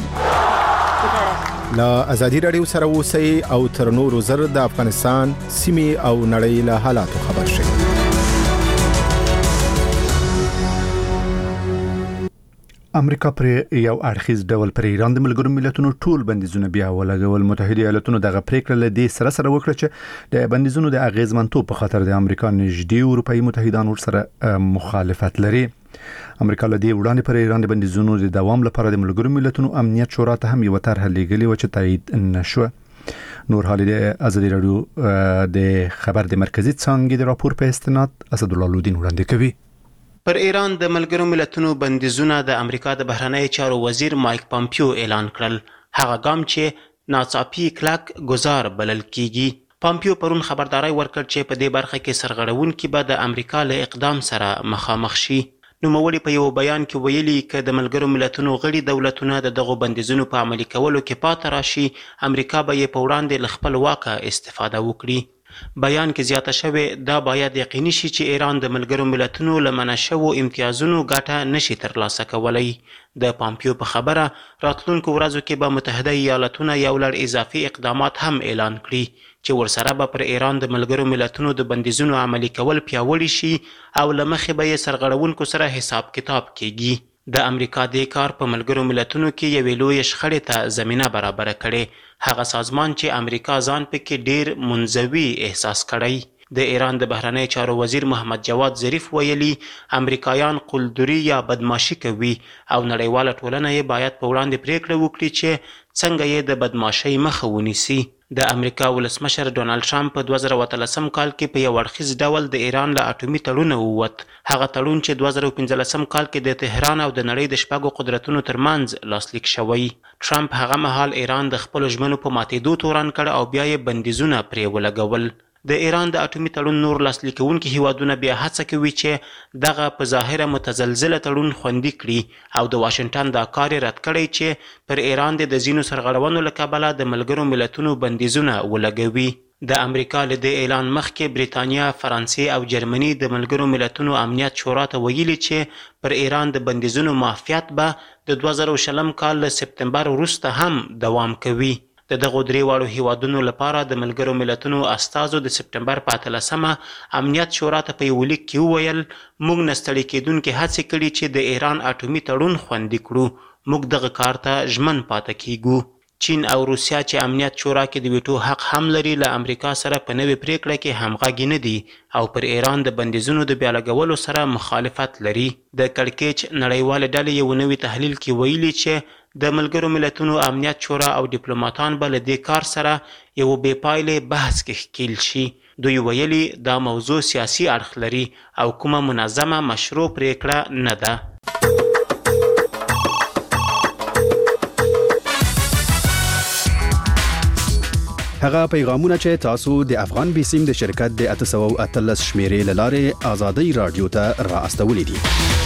لا آزادی رادیو سره اوسئ او تر نورو زر د افغانستان سیمې او نړۍ له حالاتو خبر شئ. امریکا پر یو اړخیز ډول پر ایران د ملګرو ملتونو ټول بندیزونه بیا ولګول. متحده ایالاتونو دغه پریکړه له دې سره وکړه چې د بندیزونو د اغیزمنتوب په خاطر د امریکا نږدې اروپایي متحدان ورسره مخالفت لري. امریکا له دې وړاندې پر ایران د بندیزونو د دوام لپاره د ملګرو ملتونو امنیت شورا ته هم یو طرح لیږلې و چې تایید نشوه. نور حالی د آزادی رادیو د خبر د مرکزی څانګې د راپور په استناد اسدالله لودین وړاندې کوي. پر ایران د ملګرو ملتونو بندیزونه د امریکا د بهرنی چارو وزیر مایک پامپیو اعلان کړل. هغه ګام چې ناڅاپي کلک گزار بلل کیږي. پامپیو پرون خبرداري ورکړ چې په دې برخه کې سرغړونکي به د امریکا له اقدام سره مخامخ شي. نوموړي په یو بیان کې ویلي چې د ملګرو ملتونو غړي دولتونه د دغو بندیزونو په عملي کولو کې پاتې راشي، امریکا به یې په وړاندې له خپل واکه استفاده وکړي. بیان کې زیاته شوې دا باید یقیني شي چې ایران د ملګرو ملتونو له منع شوو امتیازونو ګټه نشي ترلاسه کولی. د پامپیو په خبره راتلونکو ورځو کې به متحده ایالاتونه یو لړ اضافي اقدامات هم اعلان کړي چې ورسره به پر ایران د ملګرو ملتونو د بندیزونو عملي کول پیاوړي شي او له مخې به یې سرغړونکو سره حساب کتاب کیږي. د امریکا د کار په ملګرو ملتونو کې یوې لویې شخړې ته زمینه برابره کړې. هغه سازمان چې امریکا ځان پکې ډیر منزوي احساس کړی. د ایران د بهرنی چارو وزیر محمد جواد ظریف ویلي امریکایان قلدري یا بدماشي کوي او نړیواله ټولنه یې باید په وړاندې پریکړه وکړي چې څنګه یې د بدماشۍ مخه ونیسي. د امریکا ولسمشر ډونالد ټرمپ په 2013 کال کې په یو اړخیز ډول د ایران له اټومي تړون ووت. هغه تړون چې 2015 کال کې د تهران او د نړۍ د شپږو قدرتونو ترمنځ لاسلیک شوی. ټرمپ هغه مهال ایران د خپل ژمنو په ماتېدو تورن کړ او بیا یې بندیزونه پرې ولګول. د ایران د اټومي تړون نور لاسلیکونکي هیوادونه بیا هڅه کوي چې دغه په ظاهره متزلزله تړون خوندي کړي او د واشنگټن دا کار رد کړی چې پر ایران د ځینو سرغړونو له کبله د ملګرو ملتونو بندیزونه ولګوي. د امریکا له دې اعلان مخکې بریتانیا، فرانسې او جرمني د ملګرو ملتونو امنیت شورا ته ویلي چې پر ایران د بندیزونو معافیت به د 2020 کال له سپتمبر وروسته هم دوام کوي. د دغو درې واړو هیوادونو لپاره د ملګرو ملتونو استازو د سپتمبر په 13 امنیت شورا ته په یو لیک کې وویل موږ نه ستړي کېدونکې هڅې کړي چې د ایران اټومي تړون خوندي کړو. موږ دغه کار ته ژمن پاتې کیږو. چین او روسیا چې امنیت شورا کې د ویټو حق هم لري له امریکا سره په نوې پریکړه کې همغږي نه دي او پر ایران د بندیزونو د بیا لګولو سره مخالفت لري. د کړکېچ نړیوالې ډلې یو نوي تحلیل کې ویلي چې د ملګرو ملتونو امنیت شورا او ډیپلوماټان به له دې کار سره یو بې پایلې بحث کې ښکیل شي. دوی ویلي دا موضوع سیاسي اړخ لري او کومه منظمه مشروع پریکړه نه ده. هغه پیغامونه چې تاسو د افغان بیسیم د شرکت د 813 شمیرې لاره آزادی رادیو ته را استولې دي.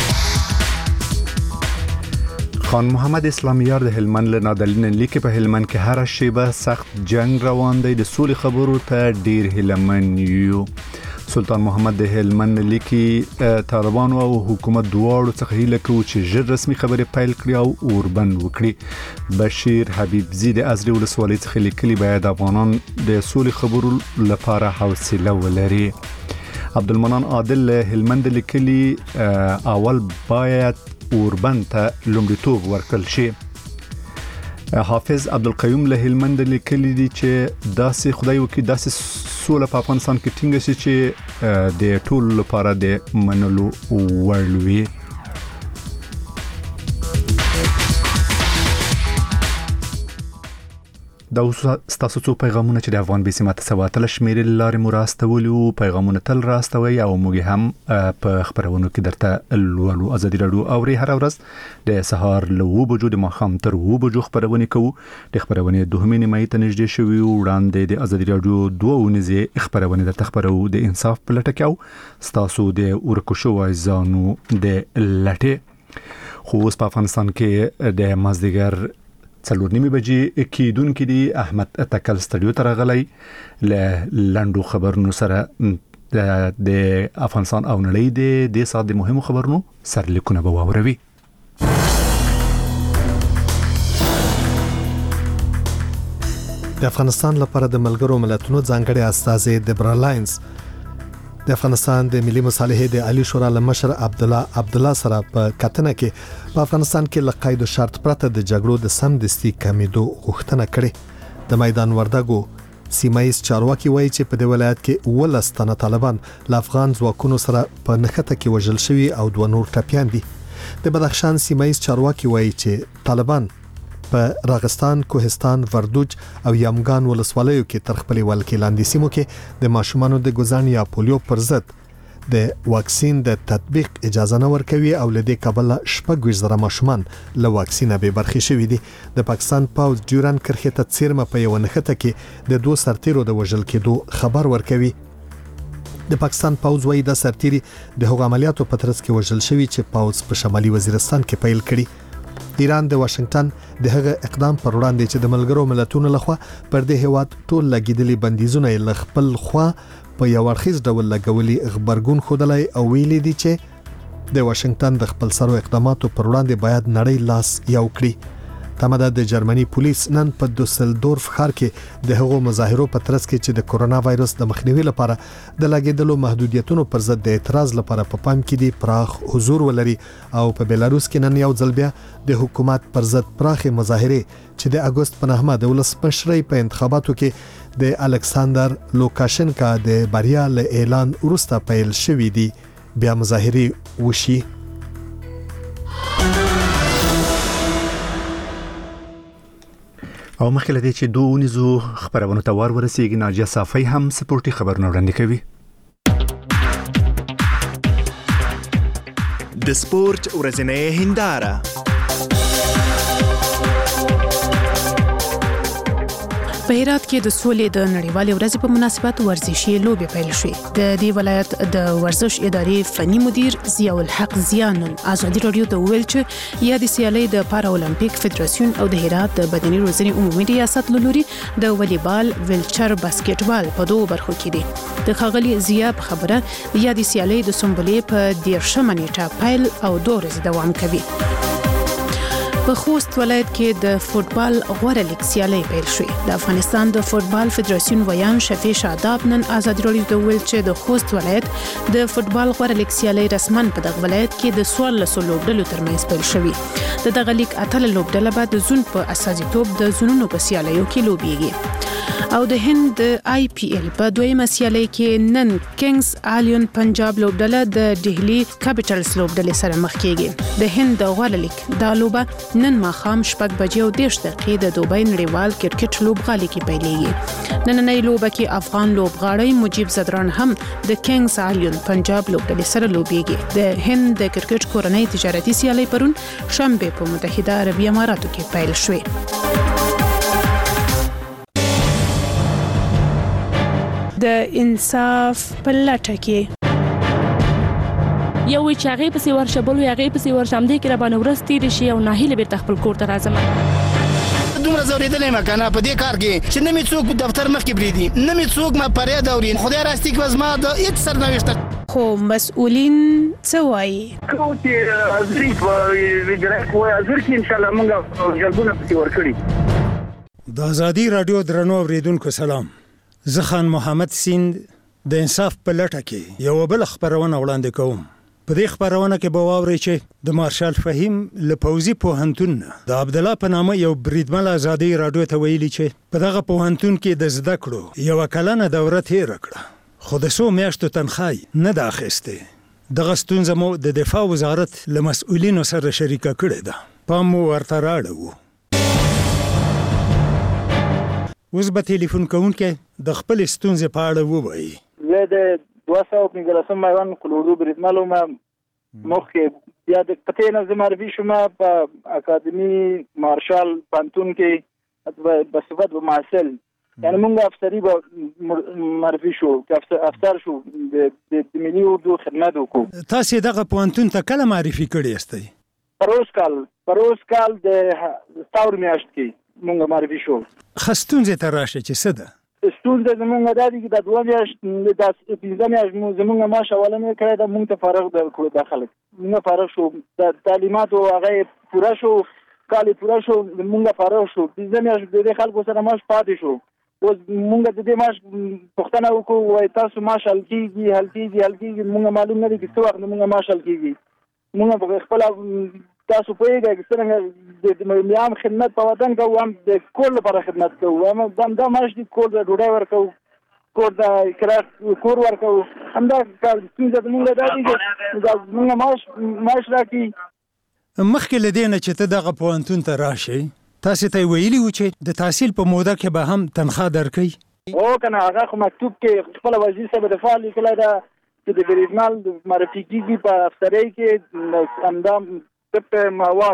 خان محمد اسلامیار د هلمند له نادلین لیک په هلمند کې هر شیبه سخت جنگ روان دی، د سولې خبرو ته ډیر هلمن یو. سلطان محمد د هلمند لیکي طالبان او حکومت دواړو څخه هیله کوي چې ژر رسمي خبرې پیل کړي او اوربند وکړي. بشیر حبیب زی د ازرې ولسوالۍ څخه لیکلي باید افغانان د سولې خبرو لپاره حوصله ولري. عبدالمنان عادل هلمند لیکلي اول باید اوربند ته لومړیتوب ورکړل شي. حافظ عبدالقیوم له هلمند لیکلي دي چې داسې خدای وکړي داسې سوله په افغانستان کې ټینګه شي چې د ټولو لپاره د منلو وړ وي. دا ستاسو څو پیغامونه چې د افغان بي سي ماته سواتل شمیرې لارې مو راستولو پیغامونه تل راستوي او موږ هم په خبرونو کې درته لولو. ازادي راډیو اوري هر ورځ د سهار له 9 بجو د ماښام تر 9 بجو خبرونه کوو. د خبرونه دوهمې نیمه ته نږدې شوي وړاندې د ازادي راډیو 2 ونیزه خبرونه د تخبرو د انصاف په لټه کې او ستاسو د ورکو شوی ځانو د لټه. خو اوس په افغانستان کې د مازدیګر 4:30 بجې کېدونکې دي. احمد اتکل سټډیو ته راغلی له لنډو خبرونو سره د افغانستان او نړۍ د ساعت د مهمو خبرونو سرلیکونه به واوروي. د افغانستان لپاره د ملګرو ملتونو ځانګړي استازي دبرا لاینز د افغانستان د ملي مصالحې د عالی شورا لمشر عبدالله سره په کتنه کې په افغانستان کې له قید او شرط پرته د جګړو د سمدستي کمیدو غوښتنه کړې. د میدان وردګو سیمایي چارواکي وایي چې په دې ولایت کې 12 تنه طالبان له افغان ځواکونو سره په نښته کې وژل شوي او 2 نور ټپيان دي. د بدخشان سیمایي چارواکي وایي چې طالبان په راغستان، کوهستان، وردوج او یامګان ولسوالیو کې تر خپل ولکې لاندې سیمو کې د ماشومانو د ګوزان یا پولیو پر ضد د واکسین د تطبیق اجازه نه ورکوي او لدې کابل 6,000 ماشومان له واکسینه به برخې شوي دي. د پاکستان پاوز ډیورن کرخه ته څیرمه په یو نښته کې د 2 سرتیرو د وژل کېدو خبر ورکوي. د پاکستان پاوز وایي د سرتیري د هغو عملیاتو په ترڅ کې وژل شوی چې پاوز په شمالي وزیرستان کې پیل کړي. ایران د واشنگټن د هغه اقدام پر وړاندې چې د ملګرو ملتونو لخوا پر دې هیواد ټول لګیدلي بندیزونه ل خپل خوا په یو اړخیز ډول لګولي خبرګون خودلای او ویلي دي چې د واشنگټن د خپل سرو اقداماتو پر وړاندې باید نړۍ لاس یو کړي. تماده د جرمني پولیس نن په دوسلدورف ښار کې د هغو مظاهرو په ترڅ کې چې د کورونا وایرس د مخنیوي لپاره د لګیدلو محدودیتونو پر ضد د اعتراض لپاره په پام کې دي پراخ حضور ولري او په بیلاروس کې نن یو ځل بیا د حکومت پر ضد پراخه مظاهره چې د اگست په 9 د ولسمشرۍ په انتخاباتو کې د الکساندر لوکاشنکا د بریا له اعلان وروسته پیل شوې دي بیا مظاهره وشي. او مخکې لدې چې 2 ونیزو خبرونه ته ورسیږي. ناجیه صافی هم سپورتي خبرونه وړاندې کوي. د سپورت ورځنۍ هنداره. په هرات کې د سولې د نړیوالې ورځې په مناسبت ورزشي لوبې پیل شوې. د دې ولایت د ورزش ادارې فني مدیر ضیاء الحق زیانن ازادي راډیو ته ویل چې یا د سیالۍ د پارا اولمپیک فدراسیون او د هرات د بدني روزنې عمومي ریاست لوري د والیبال، ویلچر، باسکټبال په 2 برخو کې دي. د خغلی ضیاء خبره یا د سیالۍ د سمبولې په 13 نیټه پیل او 2 ورځې دوام کوي. په خوست ولایت کې د فوتبال غوړه لیګ سیالۍ پیل شوې. د افغانستان د فوتبال فدراسیون ویان شفیع شاداب نن ازادي راډیو ته ویل چې د خوست ولایت د فوتبال غوړه لیګ سیالۍ رسماً په دغه ولایت کې د 14 لوبډلو ترمنځ پیل شوې. د دغه لیګ 8 لوبډله به د زون په اساسیتوب د زونونو په سیالیو کې لوبېږي. او د هند د آی پی ایل په دویمه سیالۍ کې نن کینګز الیون پنجاب لوبډله د ډهلی کیپټلز لوبډلې سره مخ کیږي. د هند د غوړه لیګ د لوبه نن ماښام 6:10 د دوبۍ نړیوال کرکټ لوبغالي کې پیلېږي. نننۍ لوبه کې افغان لوبغاړی مجيب زدران هم د کینګز الیون پنجاب لوبډلې سره لوبېږي. د هند د کرکټ کورنۍ تجارتي سیالۍ پرون شنبه په متحده عربي اماراتو کې پیل شوې. د انصاف په لټه کې یو چې هغه پسې ورشه بل هغه پسې ورشه هم دې کې را باندې ورځ تیر شي او ناهیله بیرته خپل کور ته راځم. دومره زوریدلې مکنه په دې کار کې چې نه می څوک دفتر مخ کې بریدي نه می څوک ما پرې دورین خدای راستي کې وزما د هیڅ سرنوشت خو مسؤلین څه وایي؟ کوم چې ازری په ویډیو کوه ازر کې ان شاء الله موږ جلبونه پسې ورکړي. د ازادي رادیو درنو اوریدونکو سلام. زه خان محمد سیند د انصاف په لټه کې یو بل خبرونه وړاندې کوم. په دې خبرونه کې به واورئ چې د مارشال فهیم له پوځي پوهنتون د عبد الله په نامه یو بریدمن ازادي رادیو ته ویلي چې په دغه پوهنتون کې د زده کړو یو کلنه دوره تیر کړه خو د 100 میاشتو تنخواه نه ده اخیسته. دغه ستونزه مو د دفاع وزارت له مسؤلینو سره شریکه کړې ده. پام مو ورته راړو. اوس به ټلیفون کوونکی د خپل ستونزې په اړه ووایي. زه د 215 میوان کلوړو بریدمنو ما مخکې بیا د پټې نه معرفي شوم په اکاډمي مارشال پانتون کې بصفت به محصل، یعنی مونږ افسری به معرفي شو چې افسر شو د ملي اردو خدمت وکړو. تاسو دغه پانتون ته کله معرفي کړی یاستئ؟ پروس کال د ستاور میاشت کې مونږ معرفي شو. خستونځ ته راشه چې څه ده؟ ستونزه زمونږ د دې د 2 میاشت د 15 میاشت زمونږ معاش اولنې کړی دا مونږ ته فارغ درکړو داخله مونږ فارغ شو د تعلیمات او هغه پورا شو کال پورا شو مونږ فارغ شو 15 میاشت د خلکو سره معاش پاتې شو. اوس مونږ د دې معاش پښتنه وکړو وای تاسو معاش حل کیږي مونږ معلوم نه دي چې څو وخت مونږ معاش حل کیږي. مونږ خپل تاسو پوهیږئ چې څنګه د میام خدمت په وطن کوو هم د کور لپاره خدمت کوو هم دا معاش دي کور د ډوډۍ ورکوو کور د کور ورکوو همدا کار ستونزه زموږ دا دي چې زموږ معاش راکړي. مخکې له دې نه چې ته دغه پوهنتون ته راشئ تاسو ته ویلي وو چې د تحصیل په موده کې به هم تنخواه درکوي؟ او کنه هغه خو مکتوب کې خپل وزیر صاحب دفاع لیکلی ده چې د بریدمن معرفي کیږي په افسرۍ کې همدا په ماور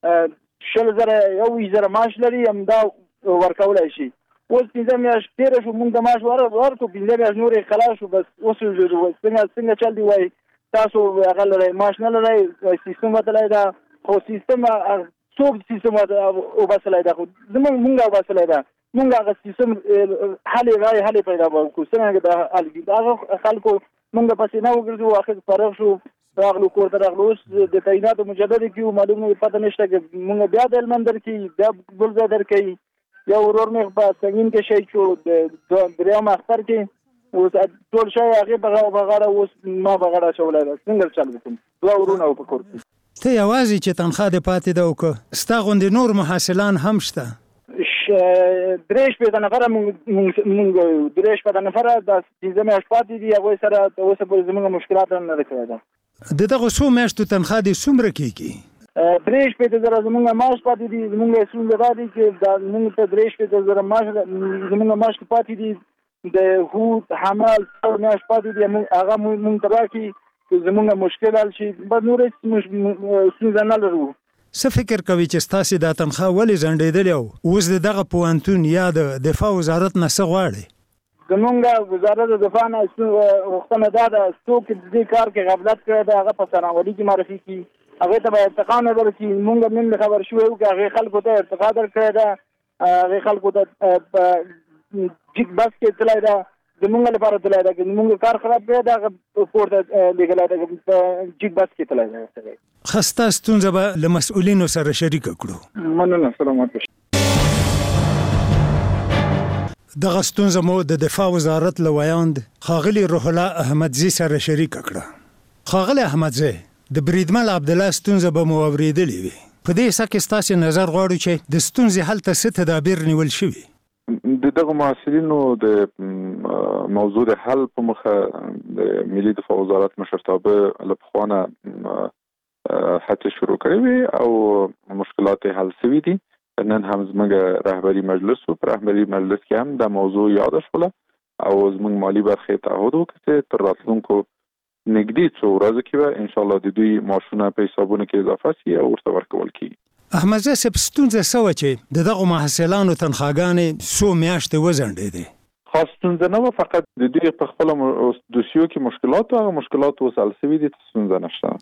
10000 معاش لري همدا ورکولای شي. اوس 15 میاشت تیر شو مونږ د معاش ورکو 15 میاشت نورې خلاص شو بس اوس څنګه چل دی وای تاسو هغه لري معاش نه لري سیستم وتلای دا خو سیستم څوک سیستم او بسلای دا خو مونږ او بسلای دا مونږ هغه سیستم حل پیدا وکړو څنګه دا هغه خلکو مونږ پسې نه وګرځو اخر فارغ شو راغلو کور ته راغلو د تعیناتو مجدد کیو معلومه پته نشته چې مونږ بیا د علم درکې بیا بل ځای درکې یو ورور مې په سنگین کې شي چې د دریا مختر کې اوس ټول شي هغه بغاړه اوس ما بغاړه شولای څنګه چل وکم دوه ورونه په کور کې. ته یوازې چې تنخواه دې پاتې ده وکړه ستا غوندې نور محصلان هم شته؟ 3 نفره مونږ 3 نفره د 15 میاشت پاتې دي هغوی سره اوس پورې زموږ مشکلات هم نه کړی ده. د دغه څو میاشتو تنخواه دې څومره کېږي؟ 3 زموږ معاش پاتې دي زموږ ستونزه دا دي چې مونږ ته 3 معاش زموږ معاش پاتې دي د هود حمل میاشت پاتې دي هغه مونږ ته راکړي زموږ مشکل حل شي بس نور ستونزه نه لرو. څه فکر کوي چې ستاسې دا تنخواه ولې ځنډېدلې او اوس د دغه پوهنتون یا د دفاع وزارت نه څه غواړي؟ زمونږ وزارت دفاع نه غوښتنه دا ده څوک د دې کار کې غفلت کړی دی هغه په ثانوي کې معرفي کړي هغې ته به ارتقا نه درکړي. مونږ نن خبر شوی وو چې هغې خلکو ته ارتقا درکړی ده هغې خلکو ته جیک بس کې تللی ده زمونږ لپاره تللی ده که زمونږ کار خراب کړی ده هغه پورته لیږلی ده جیک بس کې تللی ده. ښه ستا ستونزه به له مسؤلینو سره شریکه کړو. مننه سلامت. دغه ستونزه مو د دفاع وزارت له ویاند ښاغلي روح الله احمدزي سره شریکه کړه. ښاغلی احمدزي د بریدمن عبدالله ستونزه به مو اورېدلې وي په دې حصه کې ستاسې نظر غواړو چې د ستونزې حل ته څه تدابیر نیول شوي؟ د دغه محصلینو د موضوع د حل په مخه د ملي دفاع وزارت مشرتابه له پخوانه هڅې شروع کړې وي او مشکلات حل شوي دي. نن هم زموږ رهبري مجلس او رهبري مجلس کې هم د موضوع یاد شوله او زموږ مالی برخه تعهد وکړ چې تر راتلونکو نږدې څو ورځې کې به ان شاء الله د دوی معاشونه په حسابونو کې اضافه شي او ورته ورکول کیږي. احمدزي صاحب ستونزه څه وه چې د دغو محصلانو تنخواګانې څو میاشتې وځنډېدې؟ خاص ستونزه نه وه فقط د دوی په خپله دوسیو کې مشکلات او هغه مشکلات اوس حل شوي دي ستونزه نشته.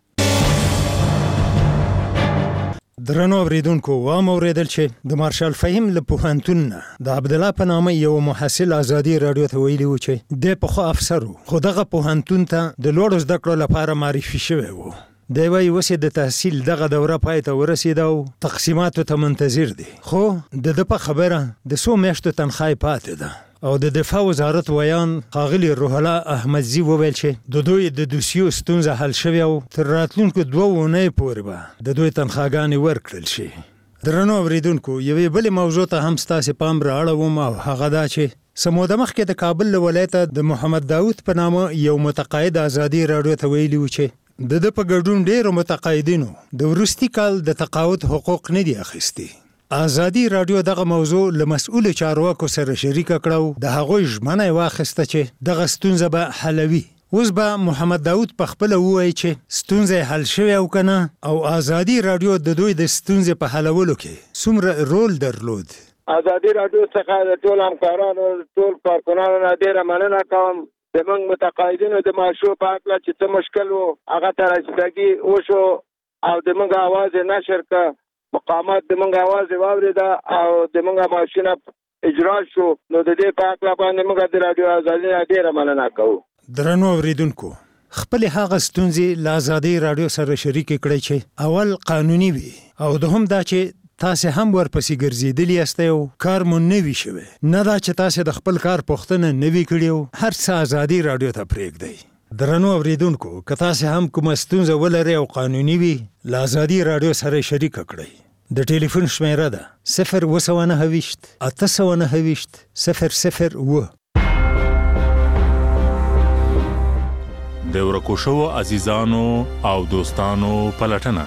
درنو اوریدونکو وام اوریدل چې د مارشال فهیم له پوهنتون نه د عبدالله په نامه یو محصل ازادي راډیو ته ویلي و چې د پخوا افسر و خو دغه پوهنتون ته د لوړو زده کړو لپاره معرفي شوی و. دی وایي اوس د تحصیل دغه دوره پای ته ورسېده او تقسیماتو ته منتظر دی خو د ده په خبره د څو میاشتو تنخواه پاتې ده او د دفاع وزارت ویان ښاغلي روح الله احمدزي وویل چې د دوی د دوسیو ستونزه حل شوې او تر راتلونکو 2 اونۍ پورې به د دوی تنخواګانې ورکړل شي. درنو اوریدونکو یوې بلې موضوع ته هم ستاسې پام رااړوم او هغه دا چې څه موده مخکې د کابل له ولایته د محمد داود په نامه یو متقاعد ازادي راډیو ته ویلي و چې د ده په ګډون ډېرو متقاعدینو د وروستي کال د تقاعد حقوق نه دي اخیستي. ازادي رادیو دغه موضوع له مسؤل چارواکو سره شریک کړو د هغوی ژمنه واخیسته چې دغه ستونزه به حلوي. اوس به محمد داود په خپل وایي چې ستونزه حل شوه او کنه او ازادي رادیو د دوی د ستونزې په حلولو کې څومره رول درلود. ازادي رادیو څخه د ټول همکارانو ټول کارکونانو نه ډیره مننه کوم. زموږ متقاعدینو د معاشو په اړه چې څه مشکل وو هغه ته رسیدګي وشو او د موږ आवाज نشر ک مقامات د موږ आवाज واورید او د موږ ماشینه اجرا شو. نو د دې په اړه باندې موږ د رادیو ازادي ډیره مننه کوو. درنو اوریدونکو خپل هغه ستونزې له ازادي رادیو سره شریک کړئ چې اول قانوني وي او دوهم دا چې تاسو هم ورپسې ګرځېدلی یاست او کار مو نه وي شوی. نه دا چې تاسو د خپل کار پوښتنه نه وي کړی، هر څه ازادي رادیو ته پرېږدئ. درنو اوریدونکو که تاسو هم کومه ستونزه ولرئ او قانوني وي له ازادي رادیو سره شریک کړئ. د ټلیفون شمیره ده 029 829 001. د ورکو شوو عزیزانو او دوستانو پلټنه.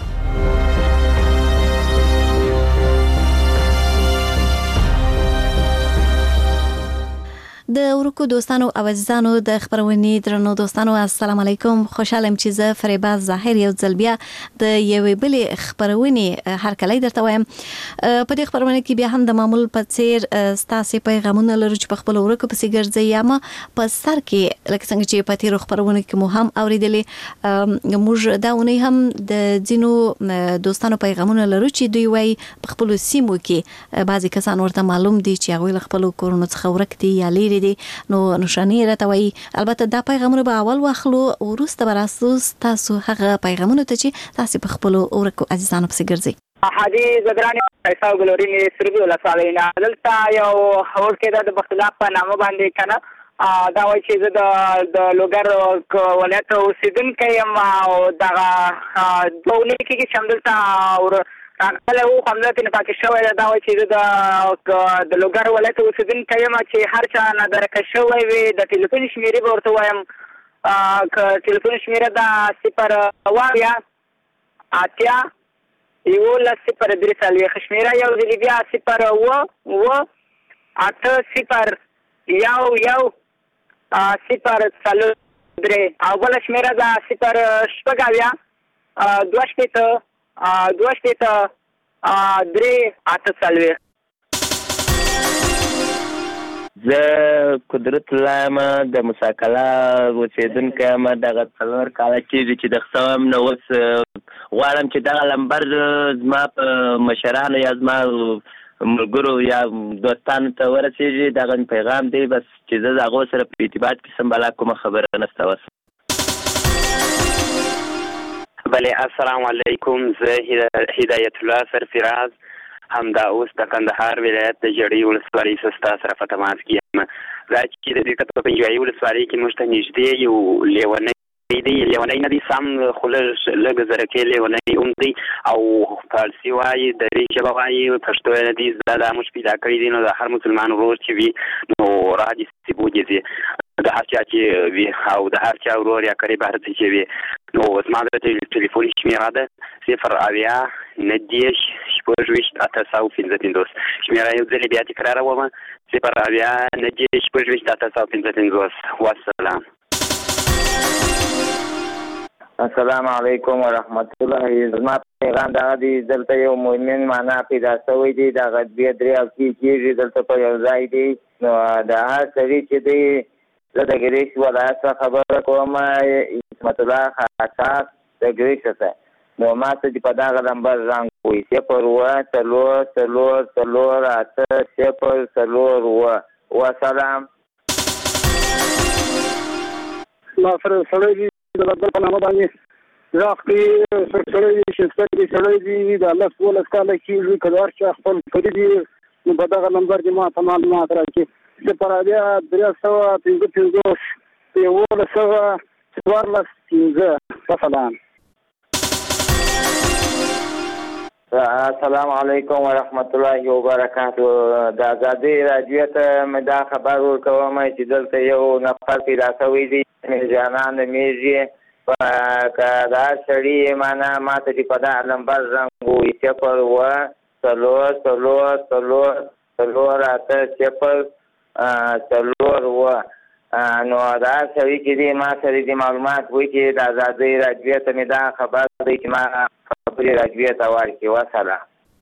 د ورکو دوستانو او عزیزانو د خبرونې درنو دوستانو السلام علیکم. خوشحالم چې زه فریبا ظاهر یو ځل بیا د یوې بلې خبرونې هرکلی درته وایم. په دې خبرونه کې بیا هم د معمول په څیر ستاسو پیغامونه لرو چې په خپل ورکو پسې ګرځي یا ما په سر کې لکه څنګه چې په تیرو خبرونه کې مو هم اوریدلې. موږ دا ونی هم د ځینو دوستانو پیغامونه لرو چې دوی وايي په خپل سیمو کې بعضی کسان ورته معلوم دي چې هغه له خپل کورونو څخه ورک دي یا لري دي. نو نشانی راته وایي البته دا پیغامونه به اول واخلو ورسته براسوس تاسو هغه پیغامونه ته چې تاسو په خپل ورکو عزیزانو پسې ګرځي. حاجی زدرانی پیسا ګلوري سربي ولا صالحینا دلته یو اور کې د بخلاف په نامه باندې کنه دا وایي چې د لوګر ولایت اوسیدونکی یم او دغه دولي کې شاملته کله و حملات نه پاتې شوی دا وایي چې د لوګر ولایت اوسیدونکی یم چې هر چا نه درکه شوی وي د ټلیفون شمیرې به ورته وایم که ټلیفون شمیره دا 0 اتیا 11 0 شمیره یو ځلې بیا 0 8 0 1 0 3 او بله شمیره دا 0 شپږ 2 3 8 زه قدرت الله د مساکلا اوسیدونکی یم. دغه څلور کاله کېږي چې د خصوم نه اوس غواړم چې دغه لمبر زما په مشرانو یا زما ملګرو یا دوستانو ته ورسېږي. دغه پیغام دی بس چې زه د هغو سره په ارتباط کې سم بلا کومه خبره نشته. اوس بله السلام علیکم. زه هدایت الله سرفراز همدا اوس د کندهار ولایت د جړۍ ولسوالۍ سستا سره په تماس کې یم. دا چې د دې کتاب په جړۍ ولسوالۍ کې موږ ته نږدې یو لیونی دی. لیونی نه دی سم خو لږ زرکې لیونی هم دی او فارسي وایي دري ژبه وایي پښتو نه دی. دا موږ پیدا کړي دي. نو د هر مسلمان ورور چې وي نو راځي چې بوجي د هر چا چې وي او د هر چا ورور یا قریب هر څه چې وي. نو زما د ټلیفون شمیره ده 0 90 شپږ 855. شمیره یو ځلې بیا تکراروم 0 90 شپږ 855. والسلام. السلام علیکم ورحمت الله. زما پیغام دا دی دلته یو مؤمن معنا پیدا شوی دی. دا غدبی درې او کېږي دلته په یو ځای دی. نو دا هر سړي چې دی زه د ګریش ولایت څخه خبره کوم عصمت الله خاص د ګریش څخه. نو ما ته چې په دغه نمبر زنګ وایي 0 وسلام. ما سره سړی دی د بدل په نامه باندې راخلي سړی چې سړی دی د الله سبحانه وتعالى کېږي کله چې خپل کړی دی نو په دغه نمبر کې ما ته معلومات راکړي. سپارادیا 355 السلام علیکم ورحمت الله وبرکاته. د ازادي رادیو ته مې دا خبر ورکوم چې دلته یو نفر پیدا شوی دی جانان میږي که دا سړي معنا ما ته په دا نمبر زنګ وایي 0 څلور اته صفر څلور اووه. نو دا سړي چې دی ما سره دې معلومات وایي چې د ازادۍ راډیو ته مې دا خبر دی چې ما خبرې راډیو ته ورکړي. وسله.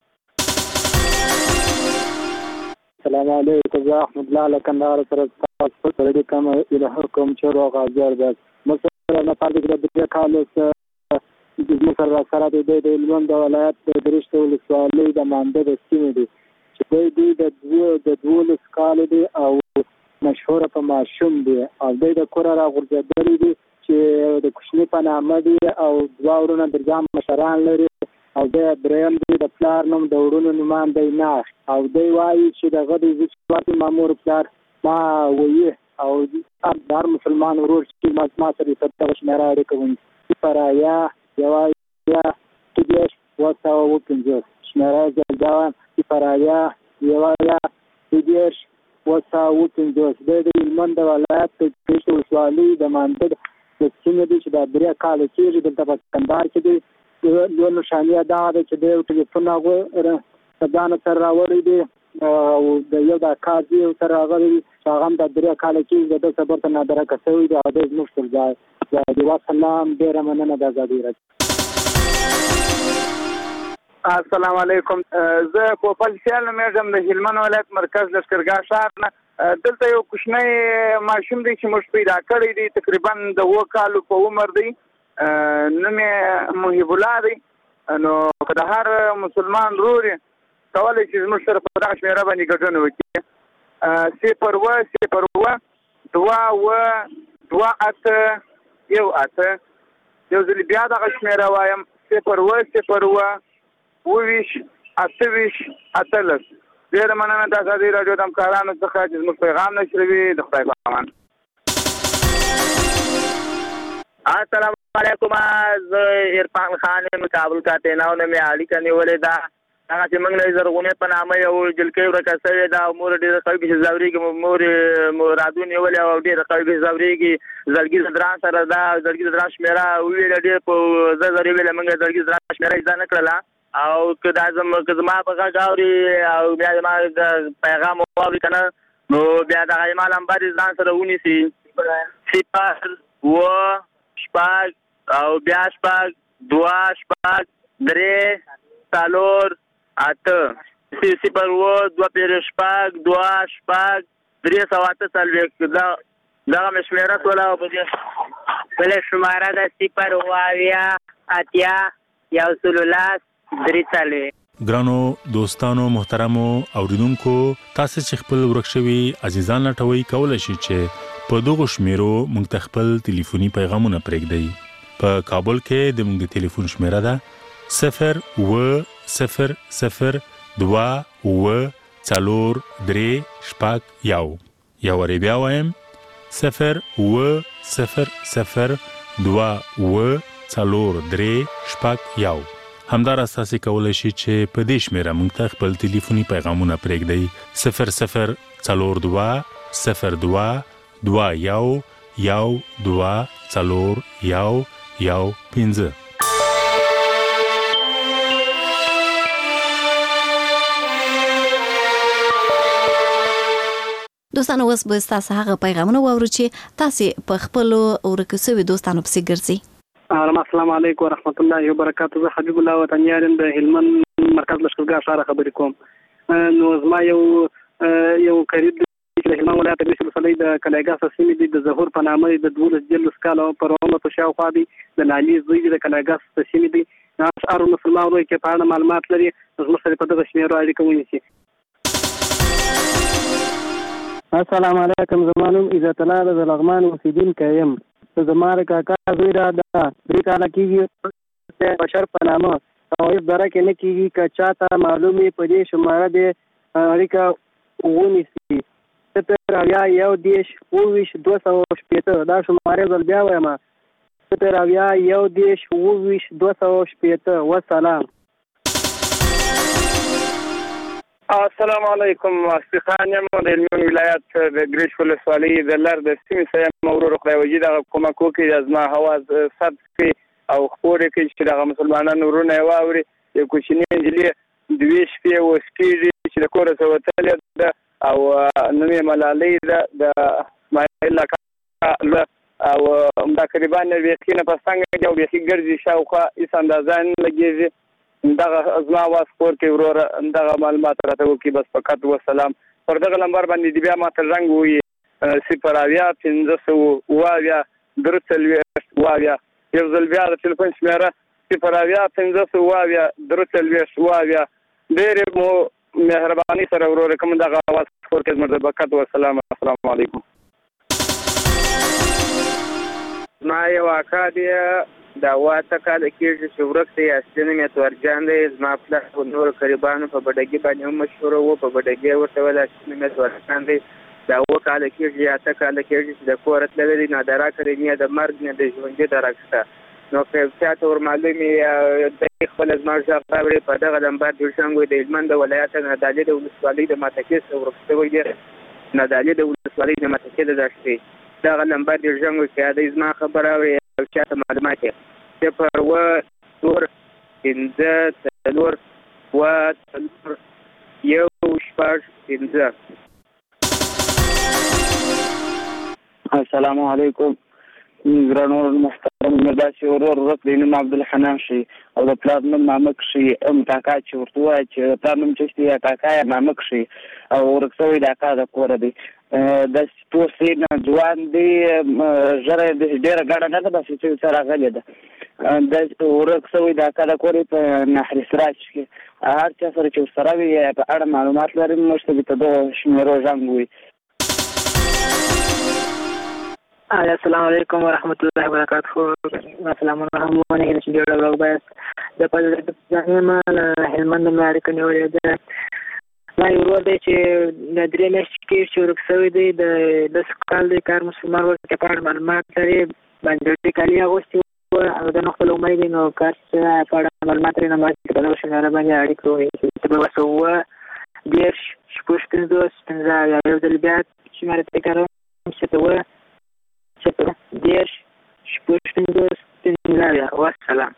السلام علیکم. زه احمد الله له کندهار سره تاسو سره د کوم الهکم چې روغ حاضر ده. مثلا نه پاتې د دې کالو سره سره د هلمند ولایت د درشت ولسوالۍ د مانده د سیمې دی چې دوی د 12 کالو دی او مشهور په ماشوم دی او دوی د کور راغورځېدلي دي چې د کوچني په نامه دی او دوه ورونه درځام مشران لري او دریم دی د پلار نوم د وروڼو نومان دی نه او دوی وایي چې دغه د زیاتې مامور پلار ما وایي او هر مسلمان ورور چې ما سره دغه شمېره اړیکه ونیسي پرایا یوازې تدیش وساو وپنځه شمېره ځلګاوه پرایا یوازې تدیش وساو وپنځه د هلمند ولایت د درشت ولسوالۍ د مانده د سیمې دی چې د 3 کاله کېږي دلته په کندهار کې دی. یو نښانیه دا ده چې د یو ټلیفون هغه ځان سره راوړی دی او د یو د قاضي سره راغلی دی چې هغه هم د 3 کاله کېږي د ده صبر ته نادرکه شوی دی او دی زموږ ټول ځای دی. وسلام. ډېره مننه د ازادۍ راډیو. السلام علیکم. زه پوپل خیال نومیږم د هلمند ولایت مرکز لښکرګاه ښار نه. دلته یو کوچنی ماشوم دی چې موږ پیدا کړی دی تقریبا د 7 کالو په عمر دی. نوم یې محب الله دی. نو که د هر مسلمان ورور یې کولی چې زموږ سره په دغه شمېره باندې ګډون وکړي 0 یو ځل بیا دغه شمېره وایم 0 ډېره مننه د ازادۍ راډیو د همکارانو څخه چې زموږ پیغام نشروي. د خدای په امان. السلام علیکم. زه عرفان خان یم کابل کاتیناو نه مې اړیکه نیولې ده. هغه چې موږ له زرغونې په نامه یو جلکۍ ورکه شوې ده او مور ډېره قوي پسې ځورېږي. مور مرادو نیولې او ډېره قوي پسې ځورېږي. زړګي د دران سره ده. زړګي د دران شمېره وویله ډېر په زرې ویله موږ زړګي د دران شمېره زده نه کړله او که زما په غږ اوري او بیا زما د پیغام واوري که نه نو بیا دغه زما نمبر یې ځان سره ونیسي 0 او بیا 2 3 4 8 دغه مې شمېره ټوله او په دې بله شماره ده 0 ګرانو دوستانو محترمو اوریدونکو تاسو چې خپل ورک شوي عزیزان لټوي کولای شئ چې په دغه شمیرو موږ ته خپل ټلیفوني پیغامونه پرېږدئ. په کابل کې د موږ د ټلیفون شمیره ده 0100243 یو وری بیا وایم 0100243 همدار اساسي کولای شي چې په دې شمیره موږ ته خپل ټلیفوني پیغامونه پرېږدئ 00222 دوستانو اوس به تاسو هغه پیغامونه واورو چې تاسو په خپل ورکه سوي دوستانو پسې ګرځي. السلام علیکم ورحمت الله وبرکاته. زه حبیب الله وطنیارم د هلمند مرکز لښکرګاه ښار خبرې کوم. نو زما یو قریب د هلمند ولایت د درشت ولسوالۍ د کلیګاه سیمې د ظهور په نامه د 12 کالو پر عمر په شاوخوا دی د لالي زوی د کلیګاه سیمې دی. هر مسلمان ورور کې په اړه معلومات لري زموږ سره په دغه شمیرو اړیکه ونیسي. السلام علیکم. زمانوم عزت الله د لغمان اوسیدونکی یم. زماره کاکا زوی را ده 3 کاله کېږي بشر په نامه او هېڅ دره کې نه کېږي که چاته معلومې په دې شماره د اړیکه ونیسي 01022 دا شماره ځل بیا وایم 01022 وسلام. السلام علیکم. استخان یم د هلمند ولایت د ګریش ولسوالۍ د لر د سیمې څخه ورور خدای وجي دغه کومک وکړي زما هواز ثبت کړي او خپور کړي چې دغه مسلمانانو ورونه یې واوري. یو کوچنۍ نجلۍ دوی شپې اوس کېږي چې د کوره څخه وتلې ده او نوم یې ملالۍ ده د اسماعیل اکا او تقریبا بیخي نه په څنګه کې او بیخي ګرځي شاوخوا هېڅ اندازه نه لګېږي. دغه زما اواز خپور کړي وروره دغه معلومات راته وکړي. بس فقط وسلام. پر دغه نمبر باندې دې بیا ماته زنګ ووایي 080 یو ځل بیا د تلیفون شمېره 080 ډېرې مو مهرباني سره وروره کوم دغه اواز خپور کړي. زموږ د برکت وسلام. السلام علیکم. ما یو اکا دی دا 8 کاله کېږي چې ورک دی. اصلي نوم یې تورجان دی. زما پلار په نورو قریبانو په بډګي باندې هم مشهوره و. په بډګي ورته ویل اصلي نوم یې تورجان دی. دا 7 کاله کېږي 8 کاله کېږي چې د کوره تللی دی. نه د راکړې نه د مرګ نه د ژوندي درک شته. نو که چاته ورمعلوم وي دی خپله زما غږ راوړي په دغه نمبر جوړشنګ وي د هلمند د ولایت نادعلي د ولسوالۍ د ماتکې څخه ورک شوی دی. نادعلي د ولسوالۍ د ماتکې د دښتې دغه نمبر جوړشنګ وي که دی زما خبر راوړي او چاته معلومات یې 0 السلام علیکم. ګرانو محترم مداسي ورور ورک دی نوم عبدالحنان شي او د پلار نوم مامک شي. کاکا چې ورته ووایي چې د پلار نوم چشتي یا کاکا یا مامک شي او ورک شوی د اکا د کوره دی. داسې پوس دی نه ځوان دی ژره ډېره ګډه نه ده داسې چې څه راغلې ده. ورک شوی د اکا د کورې په نهر سراج کې هر چا سره چې ورسره وي په اړه معلومات لري موږ ته په دغو شمېرو زنګ ووایي. السلام علیکم ورحمت الله وبرکاته. السلام علیکم ورحمت الله وبرکاته. د پدې ما هلمند مې اړیکه نیولې ده. ما یو ورور دی چې د 3 میاشتې کې چې ورک شوی دی د 10 کال دی کار مسلمان ورته په اړه معلومات لري. باندې کالي اغوستي او د نو خپل عمر دی نو کار څه په اړه معلومات لري. نو ما چې په دغه شمېره باندې اړیکه وکړي چې به وسوه 10 شپږ 15 یو ځل بیا شمېره تکراروم چې ته ديش شپږ 15 والسلام.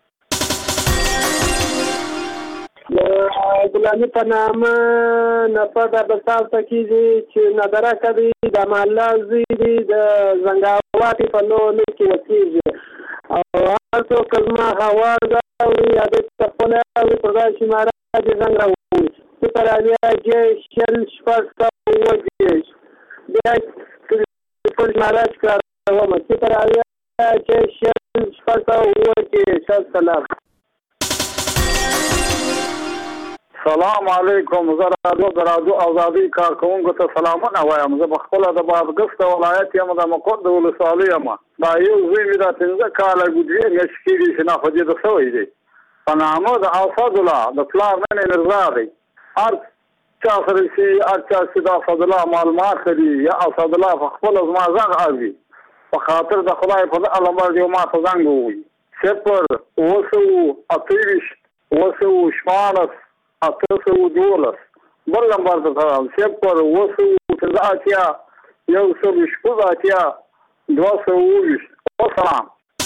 ګلاني په نامه نفاده بسال تکیږي چې نظره کوي د مالا زی دی د زنګاواتي په لور کې وکیږي او تاسو کلمه هوا دا او یاد خپل او پرځای شماره د زنګاوي چې پر اړیا چې شل شپږ وځي بیا په ماراج کار و مې پر اړیا چې شل شپږ وځي. سلام. سلام علیکم. زه راډیو ازادي کارکوونکو ته سلامونه وایم. زه په خپله د بادغیس د ولایت یم د مقر د ولسوالۍ یم. دا یو زوی مې دا 15 کاله ګوډې میاشتې کېږي چې ناخوځېده شوی دی. په نامه د اسدالله د پلار نوم یې مرزا دی. هر چا سره چې هر چا چې د اسدالله معلومات لري یا اسدالله په خپله زما غږ اوري په خاطر د خدای په دغه نمبر یو ما ته زنګ ووایي 0 814 بل نمبر ته 0 السلام.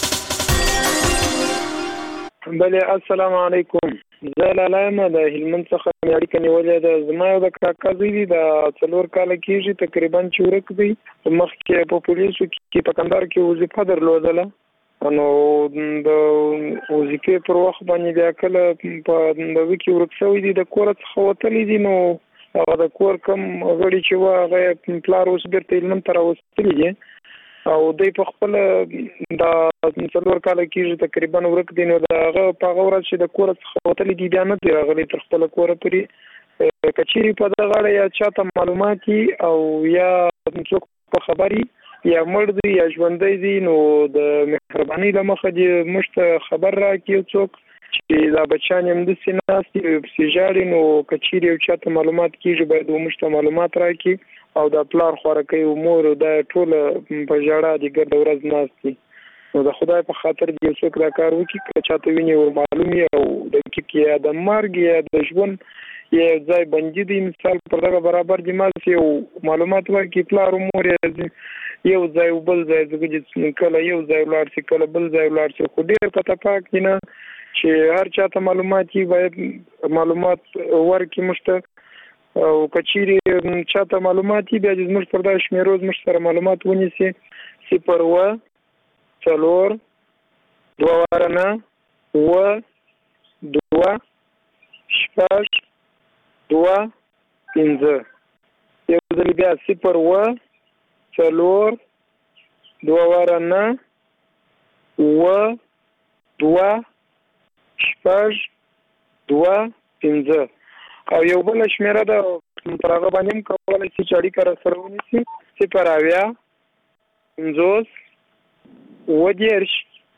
بله السلام علیکم. زه لالایم د هلمند څخه مې اړیکه نیولې ده. زما یو د کاکا زوی دی د 4 کاله کېږي تقریبا چې ورک دی. مخکې په پولیسو کې په کندهار کې وظیفه درلودله نو د وظیفې پر وخت باندې بیا کله په دغه کې ورک شوی دی د کور څخه وتلی دی. نو هغه د کور کم غړي چې و هغه پلار اوس بیرته هلمند ته راوستلی دی او دوی په خپل د 4 کاله کېږي تقریبا ورک دی. نو د هغه په هغه ورځ چې د کور څخه وتلی دی بیا نه دی راغلی تر خپله کوره پورې. که چیرې په دغه اړه یا چاته معلومات او یا څوک په خبري یا مړ دی یا ژوندی دی نو د مهربانۍ له مخه دې موږ ته خبر راکړي څوک چې دا بچیان یې همداسې ناست دي پسې ژاړي. نو که چیرې یو چاته معلومات کېږي باید موږ ته معلومات راکړي او د پلار خوارکۍ او مور دا ټوله په ژړا دي ګرده ورځ ناست دي. نو د خدای په خاطر دې یو څوک دا کار وکړي که چاته ویني ورمعلوم وي او دقیق یا د مرګ یا د ژوند یا ځای بندي دی مثال پر دغه برابر دي ماسې او معلومات ورکړي پلار او مور یو ځای او بل ځای ځکه چې کله یو ځای ولاړ شي کله بل ځای ولاړ شي خو ډېر په تفاق دي نه چې هر چاته معلوماتي باید معلومات ورکړي مشته او کچيري چاته معلوماتي بیا زموږ پر دا شمیرو زموږ سره معلومات ونیسي 0 4 2 ورنه و 2 شپږ 2 5 یو ځل بیا 0 و 4 2 ورنه و 2 شپږ 2 5 او یو بل شمیره ده پر هغه باندې هم کولای شي چې اړیکه را سره ونیسي 0 50 ودیرش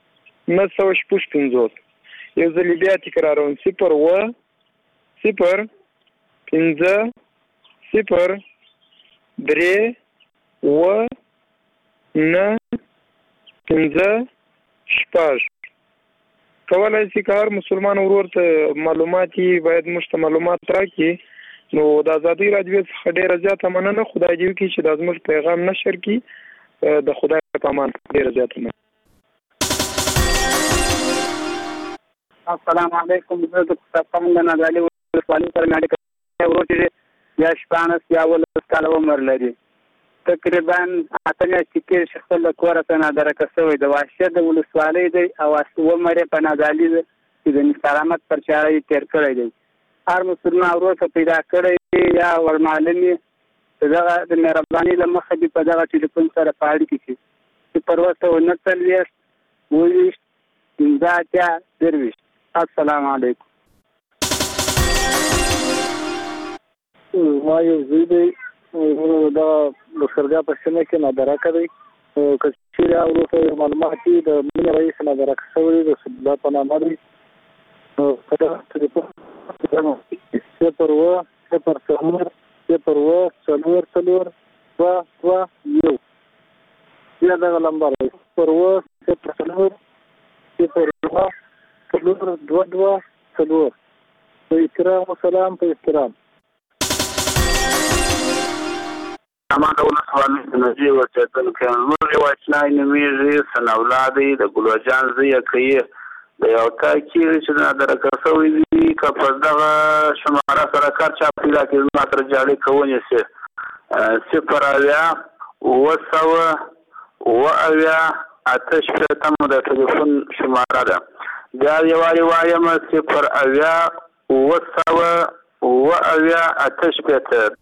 950 یو ځل بیا تکراروم 0 و 0 5 0 3 و 9 5 شپږ کولای شي که هر مسلمان ورور ته معلوماتي باید مشته معلومات راکړي نو د ازادي راډیو څخه ډیره زیاته مننه خدای دې وکړي چې د زموږ پیغام نشر کړي د خدای په امان ډیره زیاته مننه السلام علیکم زه د پاکستان د نادالي ولسوالۍ سره مې اړیکه ورور چې یا شپانس یا ولس کاله عمر لري تقریبا اته میاشتې کې چې خپل کور ته نادرکه شوی د واشه د ولسوالۍ دی او عمر په نادالي چې د سلامت پر چاره یې تیر کړی دی هر مسلمان ورور ته پیدا کړی یا ورمعلمي دغه د مهرباني له مخې دې په دغه ټلیفون سره په اړیکه کې چې پر وسته 29 20 السلام علیکم ما یو زوی دی دا د سرګا په سیمه کې نادرکه دی کچېریا ورته معلوماتي د ملي رئیس نادرکه شوی د صدا په نامه دی په دا ټلیفون 0 و 0 یا دا نمبر 0 و 0 په احترام و سلام په احترام امان ولسوالۍ د نجی ورچېدونکي نور یو اچنای نومیږي سن اولادي د ګلوجان زیه کوي د یو کاکي چې نادرکه شوی دی که په دغه شماره سره کار چا پیدا کړي ما تر جالي کوونی سي 0 آتش پرتم د ټلیفون شماره ده بیا یواري وایم 0 آتش پرتم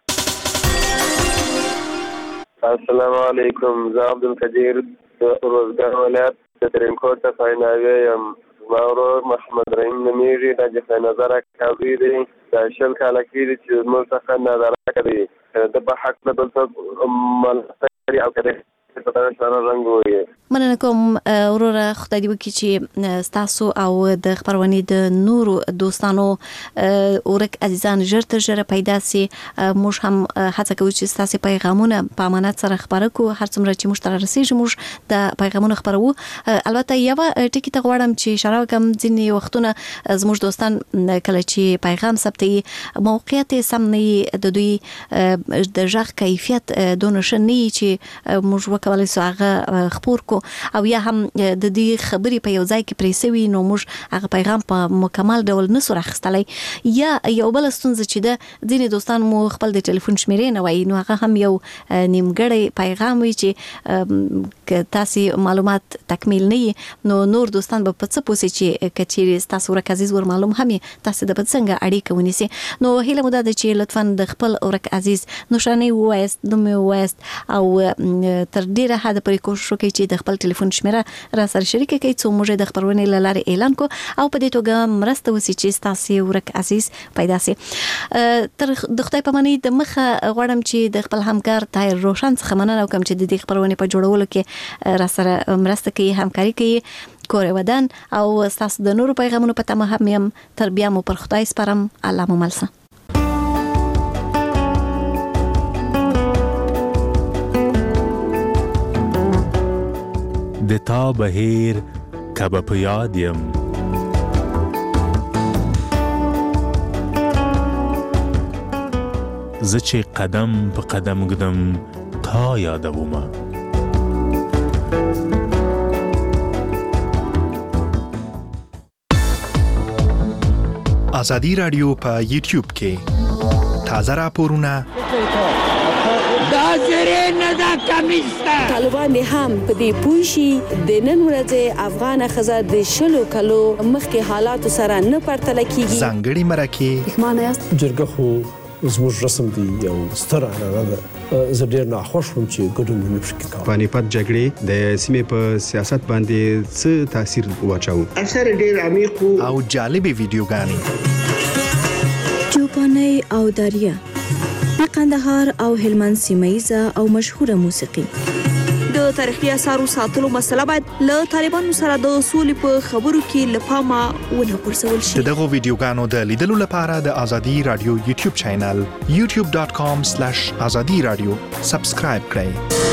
السلام علیکم زه عبدالقدیر روزګار ولایت د ترینکوټ فایناوی یم زما ورور محمد رحیم نومیږي دا جفای نظره کابي دی دا 20 کاله کېږي چې زموږ څخه نظره کوي د په حق نه دلته ملاتړي او کړي په دغه شان رنګ وي مننه کوم وروره خدای دې وکړي چې تاسو او د خبرونې د نورو دوستانو اورک عزیزان ژر تر ژره پیدا سي موږ هم هڅه کوو چې تاسو پیغامونه په امانت سره خبرو کو هر څومره چې موږ تر رسیږي موږ د پیغامونو خبرو البته یو ټکی ته غواړم چې اشاره وکم ځینې وختونه زموږ دوستان کله چې پیغام ثبتي موقعیت سم نه د دوی د ژغ کیفیت دونه شنی چې موږ وکولای سو هغه خبر کو او یا هم د دې خبرې په یو ځای کې پریسوي نو موږ هغه پیغام په مکمل ډول نسو راخستلای یا یو بل ستونزه چې د ځینې دوستان مو خپل د ټلیفون شمیرې نه وایي نو هغه هم یو نیمګړی پیغام وي چې تاسو معلومات تکمیل نه نو نور دوستان به په څه پوسي چې کچېری تاسو ورک عزیز ور معلوم هم تاسو د څنګه اړیکه ونیسي نو هیله مو ده چې لطفا د خپل ورک عزیز نشانه وایست نو مې وایست او تر ډیره حد پرې کوشش وکړئ چې د خپل ټلیفون شمیره را سره شریک کړئ څو موږ د خبرونې لاره اعلان کو او په دې توګه مرسته وسی چې تاسو ورک عزیز پیدا سي تر د خدای په معنی د مخه غواړم چې د خپل همکار طاهر روشن څخه مننه وکم چې د دې خبرونې په جوړولو کې را سره مرسته کوي همکاري کوي کور ودان او تاسو د نورو پیغامونو په تمه هم تر بیا مو پر خدای سپارم الله مو ملسه د تا بهیر کبه په یاد یم زه چې قدم په قدم ږدم تا یادومه ازادي رادیو په یوټیوب کې تازه راپورونه دا زری نه دا کمیسته طالبان هم په دې پوښي د نن ورځې افغان خزه د شلو کلو مخکې حالات سره نه پرتله کیږي ځانګړي مرکه معنی است جرګه خو زموږ رسم دی یو ستر عنعنه ده زه ډېر ناخوښ وم چې ګډون مې نشو کولی. پانیپت جګړې د سیمې په سیاست باندې څه تاثیر واچاو؟ اثر ډېر عمیق او جالبې ویډیوګانې چوپانۍ او دریا د قندهار او هلمند سیمه او مشهوره موسیقي د تاریخي اثارو ساتلو مسله باید له طالبانو سره د سولې په خبرو کې لپاره ونه پرسول شي. دغه ویډیوګانو د لیدلو لپاره د ازادي رادیو یوټیوب چینل youtube.com/azadi radio سبسکرایب کړئ.